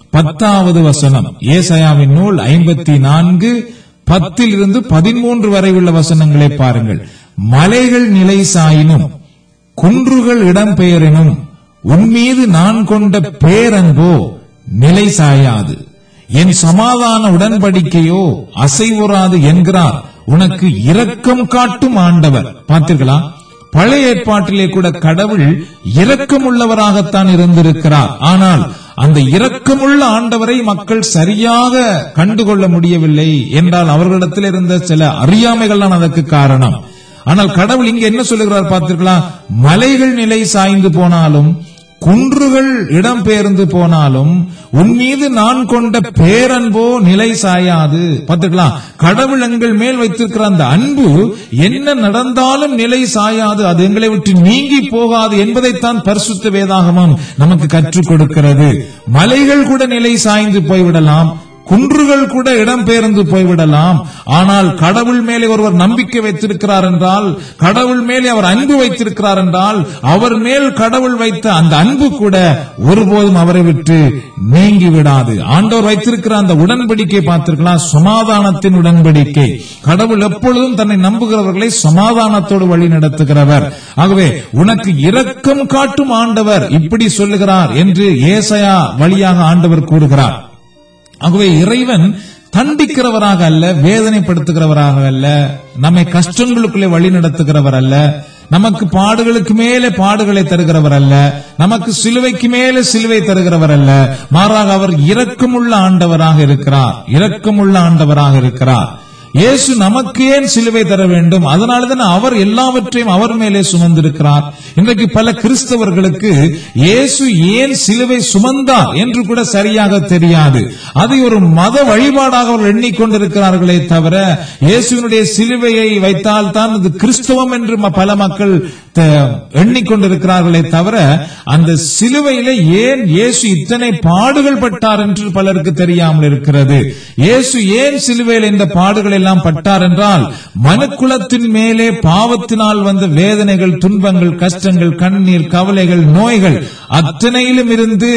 பத்தாவது வசனம். ஏசாயாவின் நூல் ஐம்பத்தி நான்கு பத்தில் இருந்து பதிமூன்று வரை உள்ள வசனங்களை பாருங்கள். மலைகள் நிலை சாயினும் குன்றுகள் இடம்பெயரினும் உன்மீது நான் கொண்ட பேரன்போ நிலை சாயாது, என் சமாதான உடன்படிக்கையோ அசைவுறாது என்கிறார் உனக்கு இரக்கம் காட்டும் ஆண்டவர். பார்த்தீர்களா? பழைய ஏற்பாட்டிலே கூட கடவுள் இரக்கம் உள்ளவராகத்தான் இருந்திருக்கிறார். ஆனால் அந்த இரக்கமுள்ள ஆண்டவரை மக்கள் சரியாக கண்டுகொள்ள முடியவில்லை என்றால் அவர்களிடத்தில் இருந்த சில அறியாமைகள் தான் அதற்கு காரணம். ஆனால் கடவுள் இங்க என்ன சொல்லுகிறார் பார்த்தீர்களா? மலைகள் நிலை சாய்ந்து போனாலும் குன்றுகள் இடம்பெயர்ந்து போனாலும் உன் மீது நான் கொண்ட பேரன்போ நிலை சாயாது. பார்த்துங்களா? கடவுள் எங்கள் மேல் வைத்திருக்கிற அந்த அன்பு என்ன நடந்தாலும் நிலை சாயாது, அது எங்களை விட்டு நீங்கி போகாது என்பதைத்தான் பரிசுத்த வேதாகமம் நமக்கு கற்றுக் கொடுக்கிறது. மலைகள் கூட நிலை சாய்ந்து போய்விடலாம், குன்றுகள் கூட இடம்பெயர்ந்து போய்விடலாம். ஆனால் கடவுள் மேலே ஒருவர் நம்பிக்கை வைத்திருக்கிறார் என்றால், கடவுள் மேலே அவர் அன்பு வைத்திருக்கிறார் என்றால், அவர் மேல் கடவுள் வைத்த அந்த அன்பு கூட ஒருபோதும் அவரை விட்டு நீங்கி விடாது. ஆண்டவர் வைத்திருக்கிற அந்த உடன்படிக்கை பார்த்திருக்கலாம், சமாதானத்தின் உடன்படிக்கை. கடவுள் எப்பொழுதும் தன்னை நம்புகிறவர்களை சமாதானத்தோடு வழி நடத்துகிறவர். ஆகவே உனக்கு இரக்கம் காட்டும் ஆண்டவர் இப்படி சொல்லுகிறார் என்று ஏசாயா வழியாக ஆண்டவர் கூறுகிறார். ஆகவே இறைவன் தண்டிக்கிறவராக அல்ல, வேதனைப்படுத்துகிறவராக அல்ல, நம்மை கஷ்டங்களுக்குள்ளே வழி நடத்துகிறவர் அல்ல, நமக்கு பாடுகளுக்கு மேலே பாடுகளை தருகிறவர் அல்ல, நமக்கு சிலுவைக்கு மேலே சிலுவை தருகிறவர் அல்ல. மாறாக அவர் இரக்கமுள்ள ஆண்டவராக இருக்கிறார், இரக்கமுள்ள ஆண்டவராக இருக்கிறார். இயேசு நமக்கு ஏன் சிலுவை தர வேண்டும்? அதனால்தான் அவர் எல்லாவற்றையும் அவர் மேலே சுமந்திருக்கிறார். இன்றைக்கு பல கிறிஸ்தவர்களுக்கு இயேசு ஏன் சிலுவை சுமந்தார் என்று கூட சரியாக தெரியாது. அதை ஒரு மத வழிபாடாக அவர் எண்ணிக்கொண்டிருக்கிறார்களே தவிர, இயேசுவினுடைய சிலுவையை வைத்தால் தான் அது கிறிஸ்தவம் என்று பல மக்கள் எண்ணிக்கொண்டிருக்கிறார்களே தவிர, அந்த சிலுவையிலே ஏன் இயேசு இத்தனை பாடுகள் பட்டார் என்று பலருக்கு தெரியாமல் இருக்கிறது. இயேசு ஏன் சிலுவையில் இந்த பாடுகளை எல்லாம் பட்டார் என்றால், மனுக்குலத்தின் மேலே பாவத்தினால் வந்த வேதனைகள், துன்பங்கள், கஷ்டங்கள், கண்ணீர், கவலைகள், நோய்கள் அத்தனையிலும் இருந்து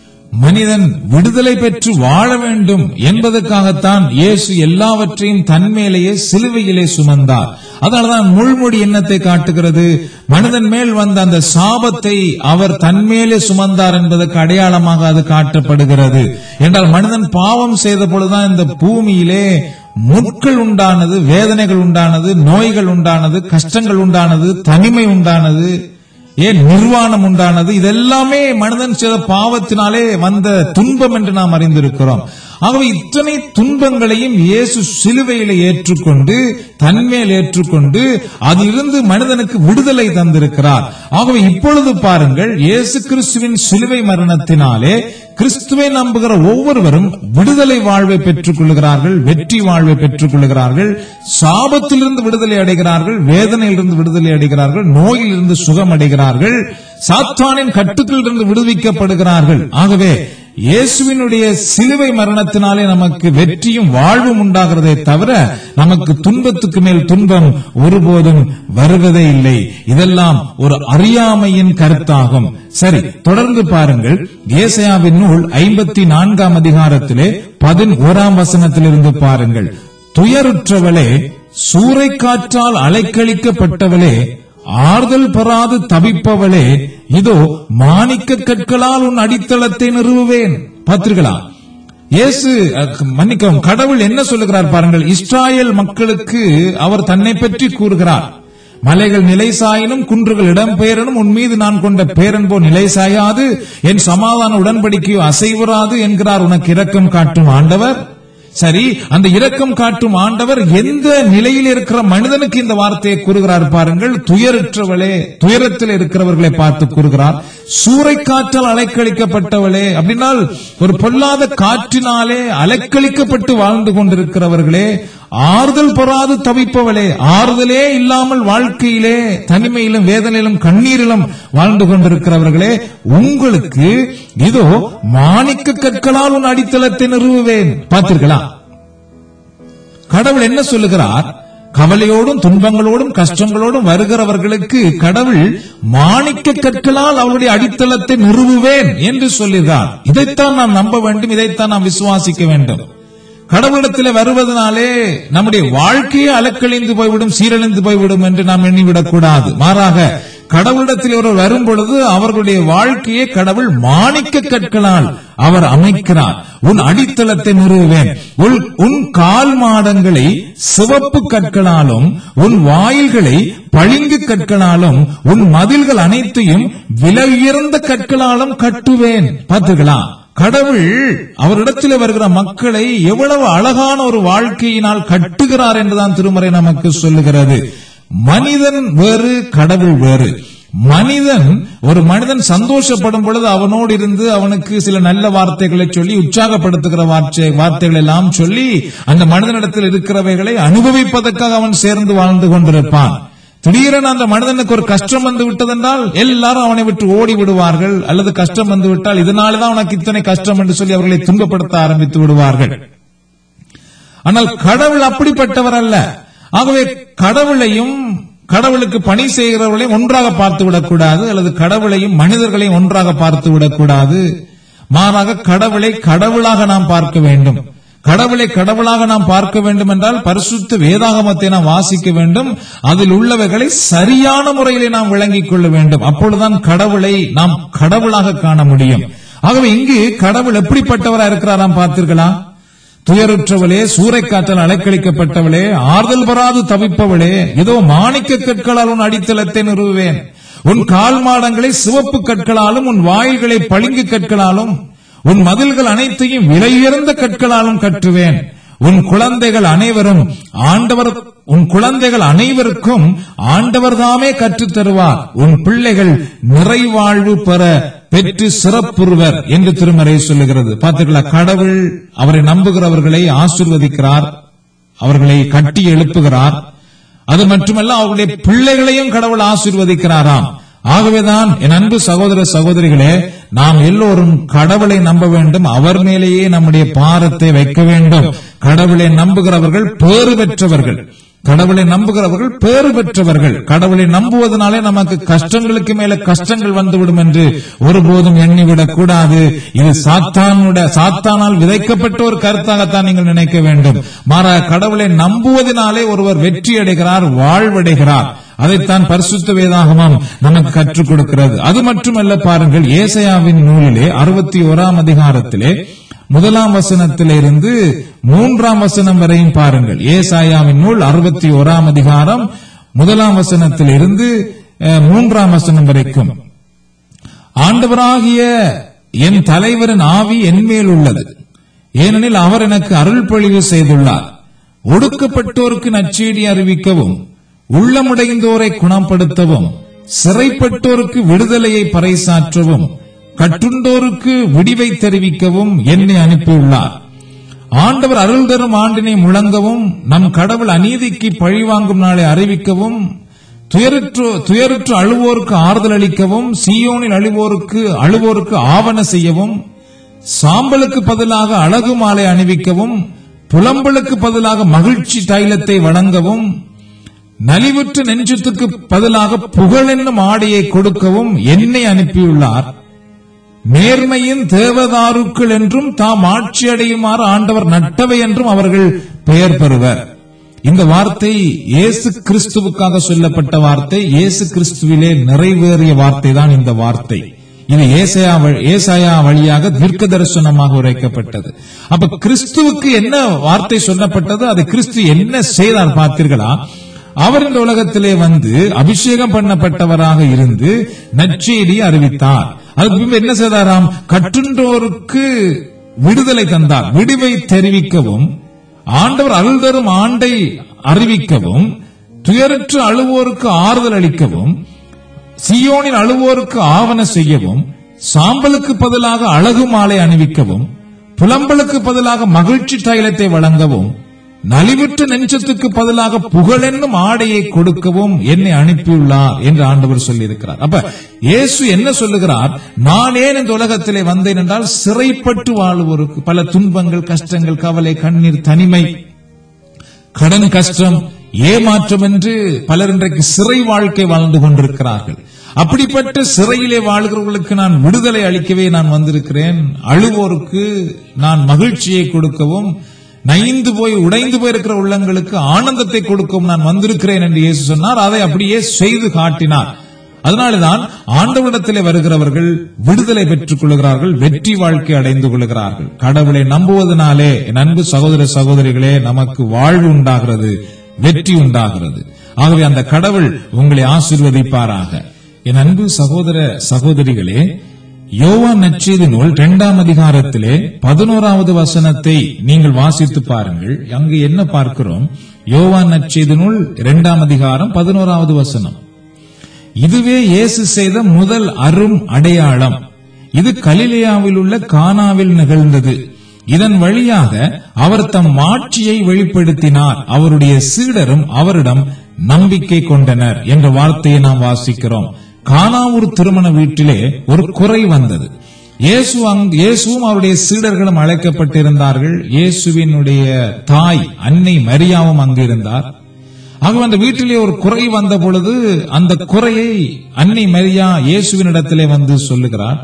மனிதன் விடுதலை பெற்று வாழ வேண்டும் என்பதற்காகத்தான் இயேசு எல்லாவற்றையும் தன்மேலேயே சிலுவையிலே சுமந்தார். அதனால்தான் முள்முடி எண்ணத்தை காட்டுகிறது. மனிதன் மேல் வந்த அந்த சாபத்தை அவர் தன்மேலே சுமந்தார் என்பதற்கு அடையாளமாக அது காட்டப்படுகிறது. என்றால் மனிதன் பாவம் செய்த பொழுதுதான் இந்த பூமியிலே முட்கள் உண்டானது, வேதனைகள் உண்டானது, நோய்கள் உண்டானது, கஷ்டங்கள் உண்டானது, தனிமை உண்டானது, ஏன் நிர்வாணம் உண்டானது. இதெல்லாமே மனிதன் செய்த பாவத்தினாலே வந்த துன்பம் என்று நாம் அறிந்திருக்கிறோம். ஆகவே இத்தனை துன்பங்களையும் இயேசு சிலுவையிலே ஏற்றுக்கொண்டு, தன்மேல் ஏற்றுக்கொண்டு, அதிலிருந்து மனிதனுக்கு விடுதலை தந்திருக்கிறார். ஆகவே இப்பொழுது பாருங்கள், இயேசு கிறிஸ்துவின் சிலுவை மரணத்தினாலே கிறிஸ்துவை நம்புகிற ஒவ்வொருவரும் விடுதலை வாழ்வை பெற்றுக் கொள்கிறார்கள், வெற்றி வாழ்வை பெற்றுக் கொள்கிறார்கள், சாபத்திலிருந்து விடுதலை அடைகிறார்கள், வேதனையிலிருந்து விடுதலை அடைகிறார்கள், நோயிலிருந்து சுகம் அடைகிறார்கள், சாத்தானின் கட்டுக்களிலிருந்து விடுவிக்கப்படுகிறார்கள். ஆகவே இயேசுவினுடைய சிலுவை மரணத்தினாலே நமக்கு வெற்றியும் வாழ்வும் உண்டாகிறதே தவிர நமக்கு துன்பத்துக்கு மேல் துன்பம் ஒருபோதும் வருவதே இல்லை. இதெல்லாம் ஒரு அறியாமையின் கருத்தாகும். சரி, தொடர்ந்து பாருங்கள். ஏசாயாவின் நூல் ஐம்பத்தி நான்காம் அதிகாரத்திலே பதினோராம் வசனத்திலிருந்து பாருங்கள். துயருற்றவளே, சூறைக்காற்றால் அலைக்கழிக்கப்பட்டவளே, ஆறுதல் பெறாது தவிப்பவளே, இதோ மாணிக்க கற்களால் உன் அடித்தளத்தை நிறுவுவேன். பார்த்தீர்களா? இயேசு மன்னிக்கவும், கடவுள் என்ன சொல்லுகிறார் பாருங்கள். இஸ்ராயேல் மக்களுக்கு அவர் தன்னை பற்றி கூறுகிறார். மலைகள் நிலை சாயினும் குன்றுகள் இடம்பெயரனும் உன் மீது நான் கொண்ட பேரன்போ நிலை சாயாது, என் சமாதான உடன்படிக்கையோ அசைவுறாது என்கிறார் உனக்கு இரக்கம் காட்டும் ஆண்டவர். சரி, அந்த இரக்கம் காட்டும் ஆண்டவர் எந்த நிலையில் இருக்கிற மனிதனுக்கு இந்த வார்த்தையை கூறுகிறார் பாருங்கள். துயரற்றவளே, துயரத்தில் இருக்கிறவர்களை பார்த்து கூறுகிறார். சூறைக்காற்றால் அலைக்கழிக்கப்பட்டவளே, அப்படின்னால் ஒரு பொல்லாத காற்றினாலே அலைக்கழிக்கப்பட்டு வாழ்ந்து கொண்டிருக்கிறவர்களே, ஆறுதல் பெறாது தவிப்பவளே, ஆறுதலே இல்லாமல் வாழ்க்கையிலே தனிமையிலும் வேதனையிலும் கண்ணீரிலும் வாழ்ந்து கொண்டிருக்கிறவர்களே, உங்களுக்கு இதோ மாணிக்க கற்களால் உன் அடித்தளத்தை நிறுவுவேன். பார்த்தீர்களா? கடவுள் என்ன சொல்லுகிறார்? கவலையோடும் துன்பங்களோடும் கஷ்டங்களோடும் வருகிறவர்களுக்கு கடவுள் மாணிக்க கற்களால் அவருடைய அடித்தளத்தை நிறுவுவேன் என்று சொல்லுகிறார். இதைத்தான் நாம் நம்ப வேண்டும், இதைத்தான் நாம் விசுவாசிக்க வேண்டும். கடவுளிடத்தில் வருவதனாலே நம்முடைய வாழ்க்கையே அலக்கழிந்து போய்விடும், சீரழிந்து போய்விடும் என்று நாம் எண்ணிவிடக் கூடாது. மாறாக கடவுளிடத்தில் ஒருவர் வரும் பொழுது அவர்களுடைய வாழ்க்கையை கடவுள் மாணிக்க கற்களால் அவர் அமைக்கிறார். உன் அடித்தளத்தை நிறுவுவேன், உன் கால் மாடங்களை சிவப்பு கற்களாலும் உன் வாயில்களை பளிங்கு கற்களாலும் உன் மதில்கள் அனைத்தையும் விலை உயர்ந்த கற்களாலும் கட்டுவேன். பார்த்தீர்களா, கடவுள் அவரிடத்தில் வருகிற மக்களை எவ்வளவு அழகான ஒரு வாழ்க்கையினால் கட்டுகிறார் என்றுதான் திருமறை நமக்கு சொல்லுகிறது. மனிதன் வேறு, கடவுள் வேறு. மனிதன் ஒரு மனிதன் சந்தோஷப்படும் பொழுது அவனோடு இருந்து அவனுக்கு சில நல்ல வார்த்தைகளை சொல்லி உற்சாகப்படுத்துகிற வார்த்தை வார்த்தைகள் எல்லாம் சொல்லி அந்த மனிதனிடத்தில் இருக்கிறவைகளை அனுபவிப்பதற்காக அவன் சேர்ந்து வாழ்ந்து கொண்டிருப்பான். திடீரென அந்த மனிதனுக்கு ஒரு கஷ்டம் வந்து விட்டதென்றால் எல்லாரும் அவனை விட்டு ஓடி விடுவார்கள், அல்லது கஷ்டம் வந்து விட்டால் இதனாலதான் உனக்கு இத்தனை கஷ்டம் என்று சொல்லி அவர்களை துன்பப்படுத்த ஆரம்பித்து விடுவார்கள். ஆனால் கடவுள் அப்படிப்பட்டவர் அல்ல. ஆகவே கடவுளையும் கடவுளுக்கு பணி செய்கிறவர்களையும் ஒன்றாக பார்த்து விடக்கூடாது, அல்லது கடவுளையும் மனிதர்களையும் ஒன்றாக பார்த்து விடக்கூடாது. மாறாக கடவுளை கடவுளாக நாம் பார்க்க வேண்டும். கடவுளை கடவுளாக நாம் பார்க்க வேண்டும் என்றால் பரிசுத்த வேதாகமத்தை நாம் வாசிக்க வேண்டும். அதில் உள்ளவைகளை சரியான முறையிலே நாம் விளங்கிக் கொள்ள வேண்டும். அப்பொழுதுதான் கடவுளை நாம் கடவுளாக காண முடியும். ஆகவே இங்கு கடவுள் எப்படிப்பட்டவராக இருக்கிறாராம் பார்த்தீர்களா? துயருற்றவளே, சூறைக்காற்றல் அலைக்கழிக்கப்பட்டவளே, ஆறுதல் பெறாது தவிப்பவளே, இதோ மாணிக்க கற்களால் உன் அடித்தளத்தை நிறுவுவேன், உன் கால் மாடங்களை சிவப்பு கற்களாலும் உன் வாயில்களை பளிங்கு கற்களாலும் உன் மதில்கள் அனைத்தையும் விலையுயர்ந்த கற்களாலும் கட்டுவேன். உன் குழந்தைகள் அனைவரும் ஆண்டவர் உன் குழந்தைகள் அனைவருக்கும் ஆண்டவர் தாமே கற்றுத் தருவார். உன் பிள்ளைகள் நிறைவாழ்வு பெற பெற்று சிறப்புறுவர் என்று திருமறை சொல்லுகிறது. பார்த்தீர்களா, கடவுள் அவரை நம்புகிறவர்களை ஆசீர்வதிக்கிறார், அவர்களை கட்டி எழுப்புகிறார். அது மட்டுமல்ல, அவருடைய பிள்ளைகளையும் கடவுள் ஆசீர்வதிக்கிறாராம். ஆகவேதான் என் அன்பு சகோதர சகோதரிகளே, நாம் எல்லோரும் கடவுளை நம்ப வேண்டும், அவர் மேலேயே நம்முடைய பாரத்தை வைக்க வேண்டும். கடவுளை நம்புகிறவர்கள் பேறு பெற்றவர்கள், கடவுளை நம்புகிறவர்கள் பேறு பெற்றவர்கள். கடவுளை நம்புவதனாலே நமக்கு கஷ்டங்களுக்கு மேல கஷ்டங்கள் வந்துவிடும் என்று ஒருபோதும் எண்ணிவிடக் கூடாது. இது சாத்தானுடைய சாத்தானால் விதைக்கப்பட்ட ஒரு கருத்தாகத்தான் நீங்கள் நினைக்க வேண்டும். மாறாக கடவுளை நம்புவதனாலே ஒருவர் வெற்றி அடைகிறார், வாழ்வடைகிறார். அதைத்தான் பரிசுத்த வேதாகமம் நமக்கு கற்றுக் கொடுக்கிறது. அது மட்டுமல்ல, பாருங்கள், ஏசாயாவின் நூலிலே அறுபத்தி ஓராம் அதிகாரத்திலே முதலாம் வசனத்திலிருந்து மூன்றாம் வசனம் வரையும் பாருங்கள். ஏசாயாவின் நூல் அறுபத்தி ஓராம் அதிகாரம் முதலாம் வசனத்திலிருந்து மூன்றாம் வசனம் வரைக்கும். ஆண்டவராகிய என் தலைவரின் ஆவி என்மேல் உள்ளது, ஏனெனில் அவர் எனக்கு அருள் பொழிவு செய்துள்ளார். ஒடுக்கப்பட்டோருக்கு நற்செய்தி அறிவிக்கவும், உள்ளமுடைந்தோரை குணப்படுத்தவும், சிறைப்பட்டோருக்கு விடுதலையை பறைசாற்றவும், கட்டுண்டோருக்கு விடிவை தெரிவிக்கவும் என்னை அனுப்பியுள்ளார். ஆண்டவர் அருள் தரும் ஆண்டினை முழங்கவும், நம் கடவுள் அநீதிக்கு பழிவாங்கும் நாளை அறிவிக்கவும், துயருற்று துயருற்று அழுவோருக்கு ஆறுதல் அளிக்கவும், சீயோனில் அழுவோருக்கு அழுவோருக்கு ஆவண செய்யவும், சாம்பலுக்கு பதிலாக அழகு மாலை அணிவிக்கவும், புலம்பலுக்கு பதிலாக மகிழ்ச்சி தைலத்தை வழங்கவும், நலிவுற்ற நெஞ்சத்துக்கு பதிலாக புகழ் என்னும் ஆடையை கொடுக்கவும் என்னை அனுப்பியுள்ளார். நேர்மையின் தேவதாருக்கள் என்றும் தாம் ஆட்சி அடையுமாறு ஆண்டவர் நட்டவை என்றும் அவர்கள் பெயர் பெறுவர். இந்த வார்த்தை இயேசு கிறிஸ்துவுக்காக சொல்லப்பட்ட வார்த்தை, இயேசு கிறிஸ்துவிலே நிறைவேறிய வார்த்தை தான் இந்த வார்த்தை. இது ஏசாயா ஏசாயா வழியாக தீர்க்க தரிசனமாக உரைக்கப்பட்டது. அப்ப கிறிஸ்துவுக்கு என்ன வார்த்தை சொல்லப்பட்டது, அது கிறிஸ்து என்ன செய்தார் பார்த்தீர்களா? அவர் இந்த உலகத்திலே வந்து அபிஷேகம் பண்ணப்பட்டவராக இருந்து நற்செய்தி அறிவித்தார். அதுக்கு என்ன செய்தாராம்? கட்டுண்டோருக்கு விடுதலை தந்தார், விடுவை தெரிவிக்கவும், ஆண்டவர் அருள் தரும் ஆண்டை அறிவிக்கவும், துயரற்று அழுவோருக்கு ஆறுதல் அளிக்கவும், சீயோனில் அழுவோருக்கு ஆவண செய்யவும், சாம்பலுக்கு பதிலாக அழகு மாலை அணிவிக்கவும், புலம்பலுக்கு பதிலாக மகிழ்ச்சி தைலத்தை வழங்கவும், நலிவுற்ற நெஞ்சத்துக்கு பதிலாக புகழென்னும் ஆடையை கொடுக்கவும் என்னை அனுப்பியுள்ளார் என்று ஆண்டவர் சொல்லியிருக்கிறார். அப்ப இயேசு என்ன சொல்லுகிறார்? நான் ஏன் இந்த உலகத்திலே வந்தேன் என்றால், சிறைப்பட்டு வாழுவோருக்கு, பல துன்பங்கள், கஷ்டங்கள், கவலை, கண்ணீர், தனிமை, கடன் கஷ்டம், ஏமாற்றம் என்று பலர் இன்றைக்கு சிறை வாழ்க்கை வாழ்ந்து கொண்டிருக்கிறார்கள். அப்படிப்பட்ட சிறையிலே வாழ்கிறவர்களுக்கு நான் விடுதலை அளிக்கவே நான் வந்திருக்கிறேன். அழுவோருக்கு நான் மகிழ்ச்சியை கொடுக்கவும், நைந்து போய் உடைந்து போயிருக்கிற உள்ளங்களுக்கு ஆனந்தத்தை கொடுக்கவும் நான் வந்திருக்கிறேன் என்று இயேசு சொன்னார். அதை அப்படியே செய்து காட்டினார். அதனால்தான் ஆண்டவரிடத்திலே வருகிறவர்கள் விடுதலை பெற்றுக் கொள்கிறார்கள், வெற்றி வாழ்க்கை அடைந்து கொள்கிறார்கள். கடவுளை நம்புவதனாலே என் அன்பு சகோதர சகோதரிகளே நமக்கு வாழ்வு உண்டாகிறது, வெற்றி உண்டாகிறது. ஆகவே அந்த கடவுள் உங்களை ஆசீர்வதிப்பாராக. என் அன்பு சகோதர சகோதரிகளே, யோவான் நற்செய்தி நூல் இரண்டாம் அதிகாரத்திலே பதினோராவது வசனத்தை நீங்கள் வாசித்து பாருங்கள். அங்கு என்ன பார்க்கிறோம்? யோவான் நற்செய்தி நூல் இரண்டாம் அதிகாரம் பதினோராவது வசனம். இதுவே இயேசு செய்த முதல் அரும் அடையாளம். இது கலிலேயாவில் உள்ள கானாவில் நிகழ்ந்தது. இதன் வழியாக அவர் தம் மாட்சியை வெளிப்படுத்தினார். அவருடைய சீடரும் அவரிடம் நம்பிக்கை கொண்டனர் என்ற வார்த்தையை நாம் வாசிக்கிறோம். கானாவூர் திருமண வீட்டிலே ஒரு குறை வந்தது. இயேசு இயேசுவும் அவருடைய சீடர்களும் அழைக்கப்பட்டிருந்தார்கள். இயேசுவினுடைய தாய் அன்னை மரியாவும் அங்கிருந்தார். ஆக அந்த வீட்டிலே ஒரு குறை வந்த பொழுது அந்த குறையை அன்னை மரியா இயேசுவினிடத்திலே வந்து சொல்லுகிறார்.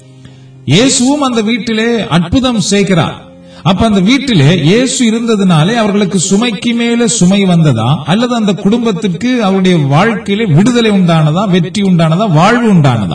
இயேசுவும் அந்த வீட்டிலே அற்புதம் செய்கிறார். அப்ப அந்த வீட்டிலே இயேசு இருந்ததினாலே அவர்களுக்கு சுமைக்கு மேல சுமை வந்ததா, அல்லது அந்த குடும்பத்திற்கு அவருடைய வாழ்க்கையிலே விடுதலை உண்டானதா, வெற்றி உண்டானதா, வாழ்வு உண்டானதா?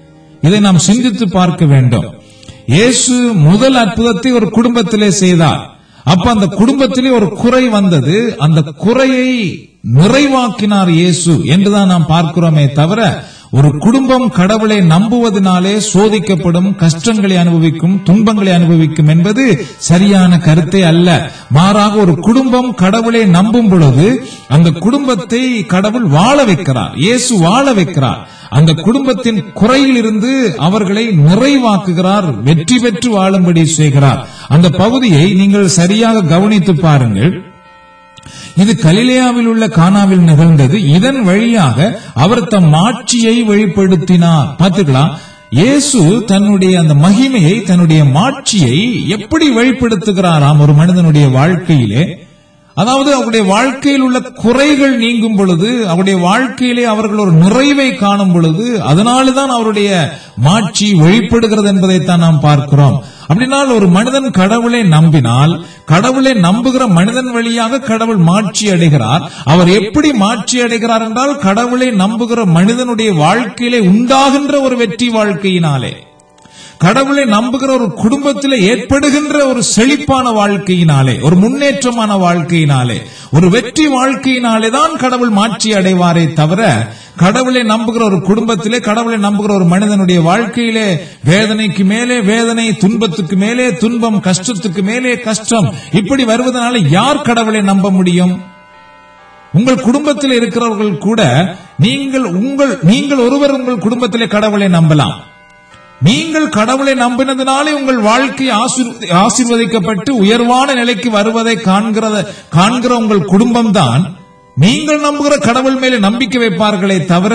இதை நாம் சிந்தித்து பார்க்க வேண்டும். இயேசு முதல் அற்புதத்தை ஒரு குடும்பத்திலே செய்தார். அப்ப அந்த குடும்பத்திலே ஒரு குறை வந்தது. அந்த குறையை நிறைவாக்கினார் இயேசு என்றுதான் நாம் பார்க்கிறோமே தவிர, ஒரு குடும்பம் கடவுளை நம்புவதனாலே சோதிக்கப்படும், கஷ்டங்களை அனுபவிக்கும், துன்பங்களை அனுபவிக்கும் என்பது சரியான கருத்தே அல்ல. மாறாக ஒரு குடும்பம் கடவுளை நம்பும் பொழுது அந்த குடும்பத்தை கடவுள் வாழ வைக்கிறார், இயேசு வாழ வைக்கிறார். அந்த குடும்பத்தின் குறையில் இருந்து அவர்களை நிறைவாக்குகிறார், வெற்றி பெற்று வாழும்படி செய்கிறார். அந்த பகுதியை நீங்கள் சரியாக கவனித்து பாருங்கள். இது கலிலேயாவில் உள்ள கானாவில் நிகழ்ந்தது. இதன் வழியாக அவர் தம் மாட்சியை வெளிப்படுத்தினார். பார்த்துக்கலாம், இயேசு தன்னுடைய அந்த மகிமையை, தன்னுடைய மாட்சியை எப்படி வெளிப்படுத்துகிறாராம் ஒரு மனிதனுடைய வாழ்க்கையிலே. அதாவது அவருடைய வாழ்க்கையில் உள்ள குறைகள் நீங்கும் பொழுது, அவருடைய வாழ்க்கையிலே அவர்கள் ஒரு நிறைவை காணும் பொழுது, அதனால்தான் அவருடைய மாட்சி வெளிப்படுகிறது என்பதைத்தான் நாம் பார்க்கிறோம். அப்படினால் ஒரு மனிதன் கடவுளை நம்பினால், கடவுளை நம்புகிற மனிதன் வழியாக கடவுள் மாட்சி அடைகிறார். அவர் எப்படி மாட்சி அடைகிறார் என்றால், கடவுளை நம்புகிற மனிதனுடைய வாழ்க்கையிலே உண்டாகின்ற ஒரு வெற்றி வாழ்க்கையினாலே, கடவுளை நம்புகிற ஒரு குடும்பத்திலே ஏற்படுகின்ற ஒரு செழிப்பான வாழ்க்கையினாலே, ஒரு முன்னேற்றமான வாழ்க்கையினாலே, ஒரு வெற்றி வாழ்க்கையினாலே தான் கடவுள் மாட்சி அடைவாரே தவிர, கடவுளை நம்புகிற ஒரு குடும்பத்திலே, கடவுளை நம்புகிற ஒரு மனிதனுடைய வாழ்க்கையிலே வேதனைக்கு மேலே வேதனை, துன்பத்துக்கு மேலே துன்பம், கஷ்டத்துக்கு மேலே கஷ்டம், இப்படி வருவதனால யார் கடவுளை நம்ப முடியும்? உங்கள் குடும்பத்தில் இருக்கிறவர்கள் கூட, நீங்கள் உங்கள் நீங்கள் ஒருவர் உங்கள் குடும்பத்திலே கடவுளை நம்பலாம். நீங்கள் கடவுளை நம்பினதினாலே உங்கள் வாழ்க்கை ஆசீர்வதிக்கப்பட்டு உயர்வான நிலைக்கு வருவதை காண்கிறத காண்கிற உங்கள் குடும்பம் தான் நீங்கள் நம்புகிற கடவுள் மேலே நம்பிக்கை வைப்பார்களே தவிர,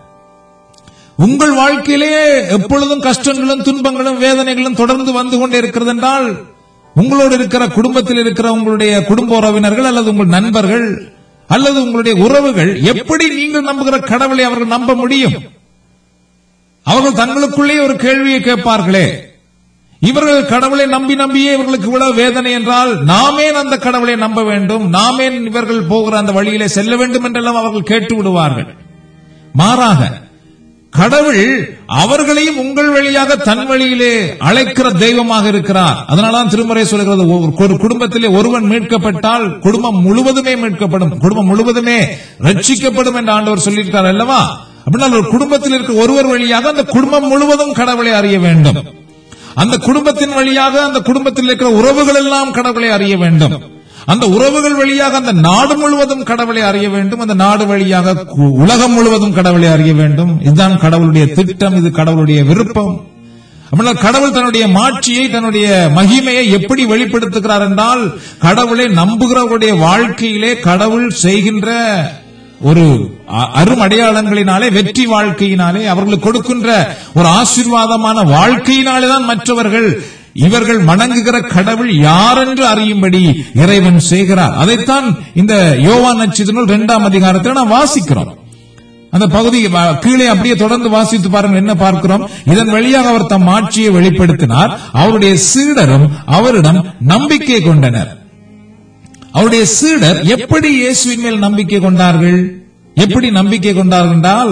உங்கள் வாழ்க்கையிலேயே எப்பொழுதும் கஷ்டங்களும் துன்பங்களும் வேதனைகளும் தொடர்ந்து வந்து கொண்டே இருக்கிறது என்றால், உங்களோடு இருக்கிற குடும்பத்தில் இருக்கிற உங்களுடைய குடும்ப உறவினர்கள் அல்லது உங்கள் நண்பர்கள் அல்லது உங்களுடைய உறவுகள் எப்படி நீங்கள் நம்புகிற கடவுளை அவர்கள் நம்ப முடியும்? அவர்கள் தங்களுக்குள்ளே ஒரு கேள்வியை கேட்பார்களே, இவர்கள் கடவுளை நம்பி நம்பியே இவர்களுக்கு இவ்வளவு வேதனை என்றால் நாமே அந்த கடவுளை நம்ப வேண்டும், நாமே இவர்கள் போகிற அந்த வழியிலே செல்ல வேண்டும் என்றெல்லாம் அவர்கள் கேட்டு விடுவார்கள். மாறாக கடவுள் அவர்களையும் உங்கள் வழியாக தன் வழியிலே அழைக்கிற தெய்வமாக இருக்கிறார். அதனால்தான் திருமறை சொல்கிறது, ஒரு குடும்பத்திலே ஒருவன் மீட்கப்பட்டால் குடும்பம் முழுவதுமே மீட்கப்படும், குடும்பம் முழுவதுமே ரட்சிக்கப்படும் என்று ஆண்டவர் சொல்லியிருக்கார் அல்லவா? அப்படின்னா ஒரு குடும்பத்தில் இருக்க ஒருவர் வழியாக அந்த குடும்பம் முழுவதும் கடவுளை அறிய வேண்டும். அந்த குடும்பத்தின் வழியாக அந்த குடும்பத்தில் இருக்கிற உறவுகள் எல்லாம் கடவுளை அறிய வேண்டும். அந்த உறவுகள் வழியாக அந்த நாடு முழுவதும் கடவுளை அறிய வேண்டும். அந்த நாடு வழியாக உலகம் முழுவதும் கடவுளை அறிய வேண்டும். இதுதான் கடவுளுடைய திட்டம், இது கடவுளுடைய விருப்பம். அப்படின்னா கடவுள் தன்னுடைய மாட்சியை, தன்னுடைய மகிமையை எப்படி வெளிப்படுத்துகிறார் என்றால், கடவுளை நம்புகிறவருடைய வாழ்க்கையிலே கடவுள் செய்கின்ற ஒரு அரும் அடையாளங்களினாலே, வெற்றி வாழ்க்கையினாலே, அவர்களுக்கு கொடுக்கின்ற ஒரு ஆசீர்வாதமான வாழ்க்கையினாலே தான் மற்றவர்கள் இவர்கள் வணங்குகிற கடவுள் யார் என்று அறியும்படி இறைவன் செய்கிறார். அதைத்தான் இந்த யோவான் நற்செய்தி நூல் இரண்டாம் அதிகாரத்தில் நாம் வாசிக்கிறோம். அந்த பகுதி கீழே அப்படியே தொடர்ந்து வாசித்து பாருங்கள். என்ன பார்க்கிறோம்? இதன் வழியாக அவர் தம் ஆட்சியை வெளிப்படுத்தினார். அவருடைய சீடரும் அவரிடம் நம்பிக்கை கொண்டனர். அவருடைய சீடர் எப்படி இயேசுவின் மேல் நம்பிக்கை கொண்டார்கள்? எப்படி நம்பிக்கை கொண்டார்கள் என்றால்,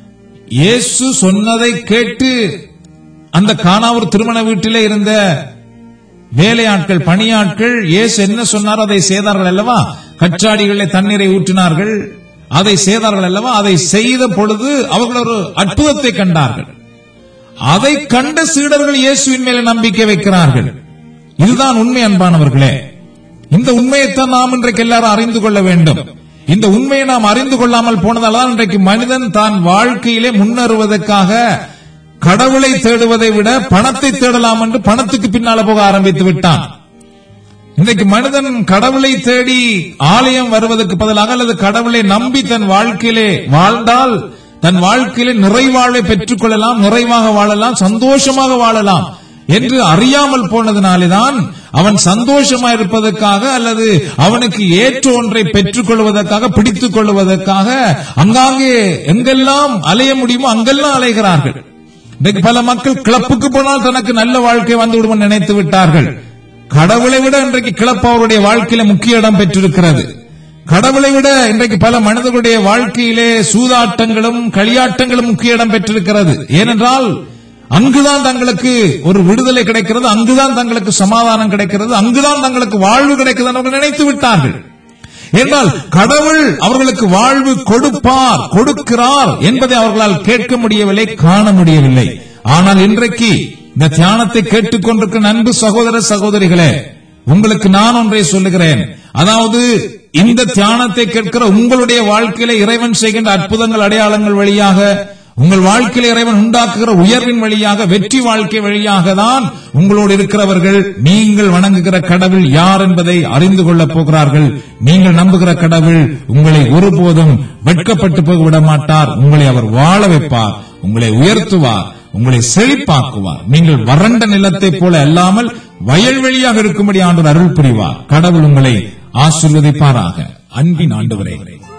இயேசு சொன்னதை கேட்டு அந்த கானாவூர் திருமண வீட்டிலே இருந்த வேலையாட்கள், பணியாட்கள் இயேசு என்ன சொன்னாரோ அதை செய்தார்கள் அல்லவா? கச்சாடிகளிலே தண்ணீரை ஊற்றினார்கள், அதை செய்தார்கள் அல்லவா? அதை செய்த பொழுது அவர்கள் ஒரு அற்புதத்தை கண்டார்கள். அதை கண்ட சீடர்கள் இயேசுவின் மேல நம்பிக்கை வைக்கிறார்கள். இதுதான் உண்மை அன்பானவர்களே. இந்த உண்மையைத்தான் நாம் இன்றைக்கு எல்லாரும் அறிந்து கொள்ள வேண்டும். இந்த உண்மையை நாம் அறிந்து கொள்ளாமல் போனதால்தான் இன்றைக்கு மனிதன் தான் வாழ்க்கையிலே முன்னேறுவதற்காக கடவுளை தேடுவதை விட பணத்தை தேடலாம் என்று பணத்துக்கு பின்னால போக ஆரம்பித்து விட்டான். இன்றைக்கு மனிதன் கடவுளை தேடி ஆலயம் வருவதற்கு பதிலாக அல்லது கடவுளை நம்பி தன் வாழ்க்கையிலே வாழ்ந்தால் தன் வாழ்க்கையிலே நிறைவாழ்வை பெற்றுக் கொள்ளலாம், நிறைவாக வாழலாம், சந்தோஷமாக வாழலாம் என்று அறியாமல் போனதினாலேதான் அவன் சந்தோஷமா இருப்பதற்காக அல்லது அவனுக்கு ஏற்ற ஒன்றை பெற்றுக் கொள்வதற்காக, பிடித்துக் கொள்வதற்காக அங்காங்கே எங்கெல்லாம் அலைய முடியுமோ அங்கெல்லாம் அலைகிறார்கள். இன்றைக்கு பல மக்கள் கிளப்புக்கு போனால் தனக்கு நல்ல வாழ்க்கை வந்துவிடும் நினைத்து விட்டார்கள். கடவுளை விட இன்றைக்கு கிளப்பு அவருடைய வாழ்க்கையில முக்கிய இடம் பெற்றிருக்கிறது. கடவுளை விட இன்றைக்கு பல மனிதர்களுடைய வாழ்க்கையிலே சூதாட்டங்களும் களியாட்டங்களும் முக்கிய இடம் பெற்றிருக்கிறது. ஏனென்றால் அங்குதான் தங்களுக்கு ஒரு விடுதலை கிடைக்கிறது, அங்குதான் தங்களுக்கு சமாதானம் கிடைக்கிறது, அங்குதான் தங்களுக்கு வாழ்வு கிடைக்கிறது என்று நினைத்து விட்டார்கள். என்றால் கடவுள் அவர்களுக்கு வாழ்வு கொடுப்பார், கொடுக்கிறார் என்பதை அவர்களால் கேட்க முடியவில்லை, காண முடியவில்லை. ஆனால் இன்றைக்கு இந்த தியானத்தை கேட்டுக்கொண்டிருக்கிற அன்பு சகோதர சகோதரிகளே, உங்களுக்கு நான் ஒன்றை சொல்லுகிறேன். அதாவது இந்த தியானத்தை கேட்கிற உங்களுடைய வாழ்க்கையில இறைவன் செய்கின்ற அற்புதங்கள், அடையாளங்கள் வழியாக, உங்கள் வாழ்க்கையில இறைவன் உண்டாக்குகிற உயர்வின் வழியாக, வெற்றி வாழ்க்கை வழியாக தான் உங்களோடு இருக்கிறவர்கள் நீங்கள் வணங்குகிற கடவுள் யார் என்பதை அறிந்து கொள்ளப் போகிறார்கள். நீங்கள் நம்புகிற கடவுள் உங்களை ஒருபோதும் வெட்கப்பட்டு போக விட மாட்டார். உங்களை அவர் வாழ வைப்பார், உங்களை உயர்த்துவார், உங்களை செழிப்பாக்குவார். நீங்கள் வறண்ட நிலத்தை போல அல்லாமல் வயல்வெளியாக இருக்கும்படி ஆண்டவர் அருள் புரிவார். கடவுள் உங்களை ஆசீர்வதிப்பாராக. அன்பின் ஆண்டவரே,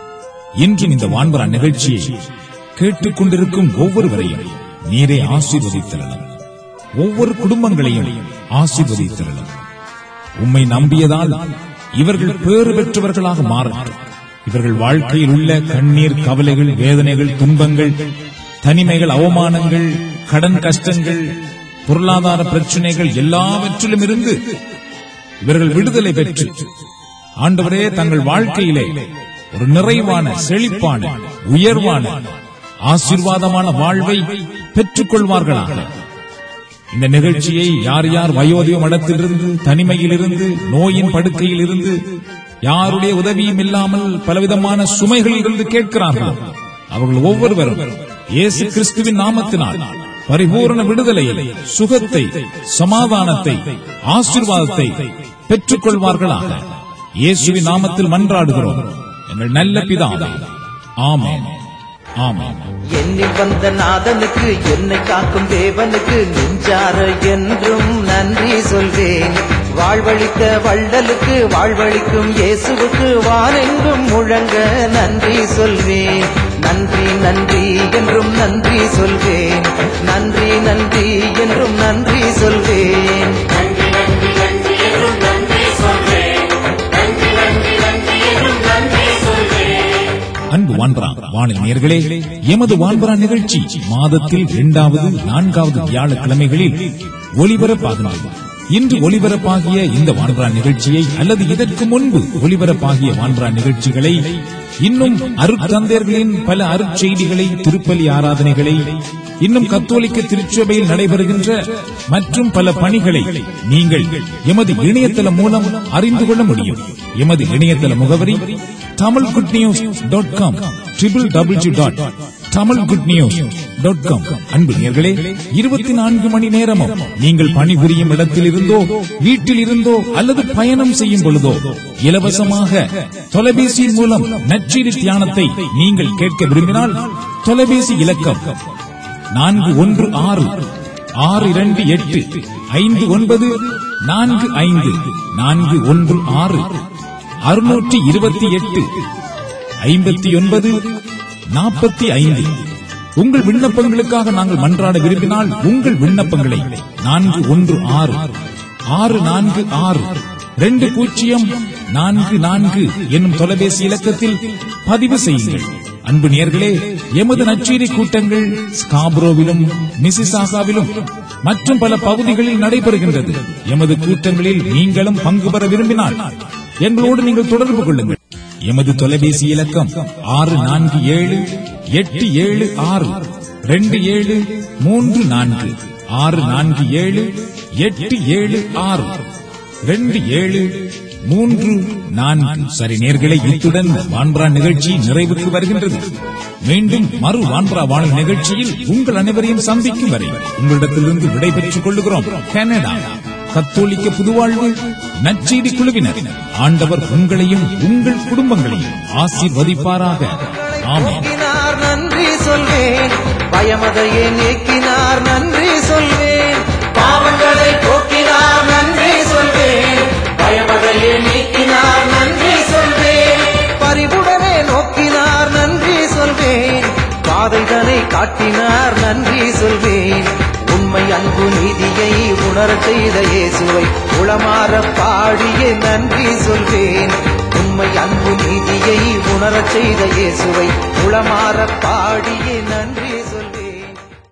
இன்றும் இந்த வான்பரா நிகழ்ச்சியை கேட்டுக்கொண்டிருக்கும் ஒவ்வொருவரையும் நீரே ஆசீர்வதித்தரலாம். ஒவ்வொரு குடும்பங்களையும் ஆசீர்வதித்தரலாம். உம்மை நம்பியதால் இவர்கள் பேறு பெற்றவர்களாக மாறட்டும். இவர்கள் வாழ்க்கையில் உள்ள கண்ணீர், கவலைகள், வேதனைகள், துன்பங்கள், தனிமைகள், அவமானங்கள், கடன் கஷ்டங்கள், பொருளாதார பிரச்சனைகள் எல்லாவற்றிலும் இருந்து இவர்கள் விடுதலை பெற்று ஆண்டவரே தங்கள் வாழ்க்கையிலே ஒரு நிறைவான, செழிப்பான, உயர்வான, ஆசீர்வாதமான வாழ்வை பெற்றுக் கொள்வார்களாக. இந்த நிகழ்ச்சியை யார் யார் வயோதிக மடத்திலிருந்து, தனிமையில் இருந்து, நோயின் படுக்கையில் இருந்து, யாருடைய உதவியும் இல்லாமல் பலவிதமான சுமைகளில் இருந்து கேட்கிறார்கள், அவர்கள் ஒவ்வொருவரும் இயேசு கிறிஸ்துவின் நாமத்தினால் பரிபூர்ண விடுதலையை, சுகத்தை, சமாதானத்தை, ஆசீர்வாதத்தை பெற்றுக் கொள்வார்களாக. இயேசுவின் நாமத்தில் மன்றாடுகிறோம் எங்கள் நல்ல பிதாவே. ஆமென், ஆமென். என்னில் வந்த நாதனுக்கு, என்னை காக்கும் தேவனுக்கு நெஞ்சார என்றும் நன்றி சொல்வேன். வாழ்வழித்த வள்ளலுக்கு, வாழ்வழிக்கும் இயேசுவுக்கு வானெங்கும் முழங்க நன்றி சொல்வேன். நன்றி நன்றி என்றும் நன்றி சொல்வேன். நன்றி நன்றி என்றும் நன்றி சொல்வேன். அன்பு வான்பரா வானில் நேயர்களே, எமது வான்பரா நிகழ்ச்சி மாதத்தில் இரண்டாவது, நான்காவது வியாழக்கிழமைகளில் ஒலிபரப்பாகின்றது. இன்று ஒலிபரப்பாகிய இந்த வான்பரா நிகழ்ச்சியை அல்லது இதற்கு முன்பு ஒலிபரப்பாகிய வான்பரா நிகழ்ச்சிகளை, இன்னும் அருட்தந்தையர்களின் பல அருட்செய்திகளை, திருப்பலி ஆராதனைகளை, இன்னும் கத்தோலிக்க திருச்சபையில் நடைபெறுகின்ற மற்றும் பல பணிகளை நீங்கள் எமது இணையதளம் மூலம் அறிந்து கொள்ள முடியும். எமது இணையதள முகவரி Tamil good news dot com, triple W dot Tamil good news dot com. அன்பு நேயர்களே, இருபத்தி நான்கு மணி நேரமும் நீங்கள் பணிபுரியும் இடத்தில் இருந்தோ, வீட்டில் இருந்தோ அல்லது பயணம் செய்யும் பொழுதோ இலவசமாக தொலைபேசியின் மூலம் நற்செய்தி தியானத்தை நீங்கள் கேட்க விரும்பினால் தொலைபேசி இலக்கம் நான்கு ஒன்று ஆறு ஆறு இரண்டு எட்டு ஐந்து ஒன்பது நான்கு ஐந்து நான்கு ஒன்று ஆறு அறுநூற்றி இருபத்தி எட்டு ஐம்பத்தி ஒன்பது நாற்பத்தி ஐந்து. உங்கள் விண்ணப்பங்களுக்காக நாங்கள் மன்றாட விரும்பினால் உங்கள் விண்ணப்பங்களை நான்கு ஒன்று ஆறு ஆறு நான்கு ஆறு ரெண்டு பூஜ்ஜியம் நான்கு நான்கு என்னும் தொலைபேசி இலக்கத்தில் பதிவு செய்யுங்கள். அன்பு நேயர்களே, எமது நற்செய்தி கூட்டங்கள் ஸ்காப்ரோவிலும் மிசிசாகாவிலும் மற்றும் பல பகுதிகளில் நடைபெறுகின்றது. எமது கூட்டங்களில் நீங்களும் பங்கு பெற விரும்பினால் எங்களோடு நீங்கள் தொடர்பு கொள்ளுங்கள். எமது தொலைபேசி இலக்கம் ஆறு நான்கு ஏழு எட்டு ஏழு ஆறு ரெண்டு ஏழு மூன்று நான்கு ஆறு நான்கு ஏழு எட்டு ஏழு ஆறு ரெண்டு ஏழு மூன்று நான்கு. சரி நேயர்களே, இத்துடன் வான்பரா நிகழ்ச்சி நிறைவுக்கு வருகின்றது. மீண்டும் மறு வான்பரா வாழும் நிகழ்ச்சியில் உங்கள் அனைவரையும் சந்திக்கும் வரை உங்களிடத்திலிருந்து விடைபெற்றுக் கொள்ளுகிறோம். கனடா கத்தோலிக்க புதுவாழ்வு நற்செய்தி குழுவினர் ஆண்டவர் உங்களையும் உங்கள் குடும்பங்களையும் ஆசீர்வதிப்பாராக. ஆமென். நன்றி சொல்வேன், பயமதையே நீக்கினார் நன்றி சொல்வேன், பாவங்களை போக்கினார் நன்றி சொல்வேன், பயமதையே நீக்கினார் நன்றி சொல்வேன், பரிவுடனே நோக்கினார் நன்றி சொல்வேன், பாதைதனை காட்டினார் நன்றி சொல்வேன், உண்மை அன்பு நீதியை உணரச் செய்த இயேசுவை உளமாற பாடியே நன்றி சொல்வேன், உண்மை அன்பு நீதியை உணரச் செய்த இயேசுவை உளமாற பாடியே நன்றி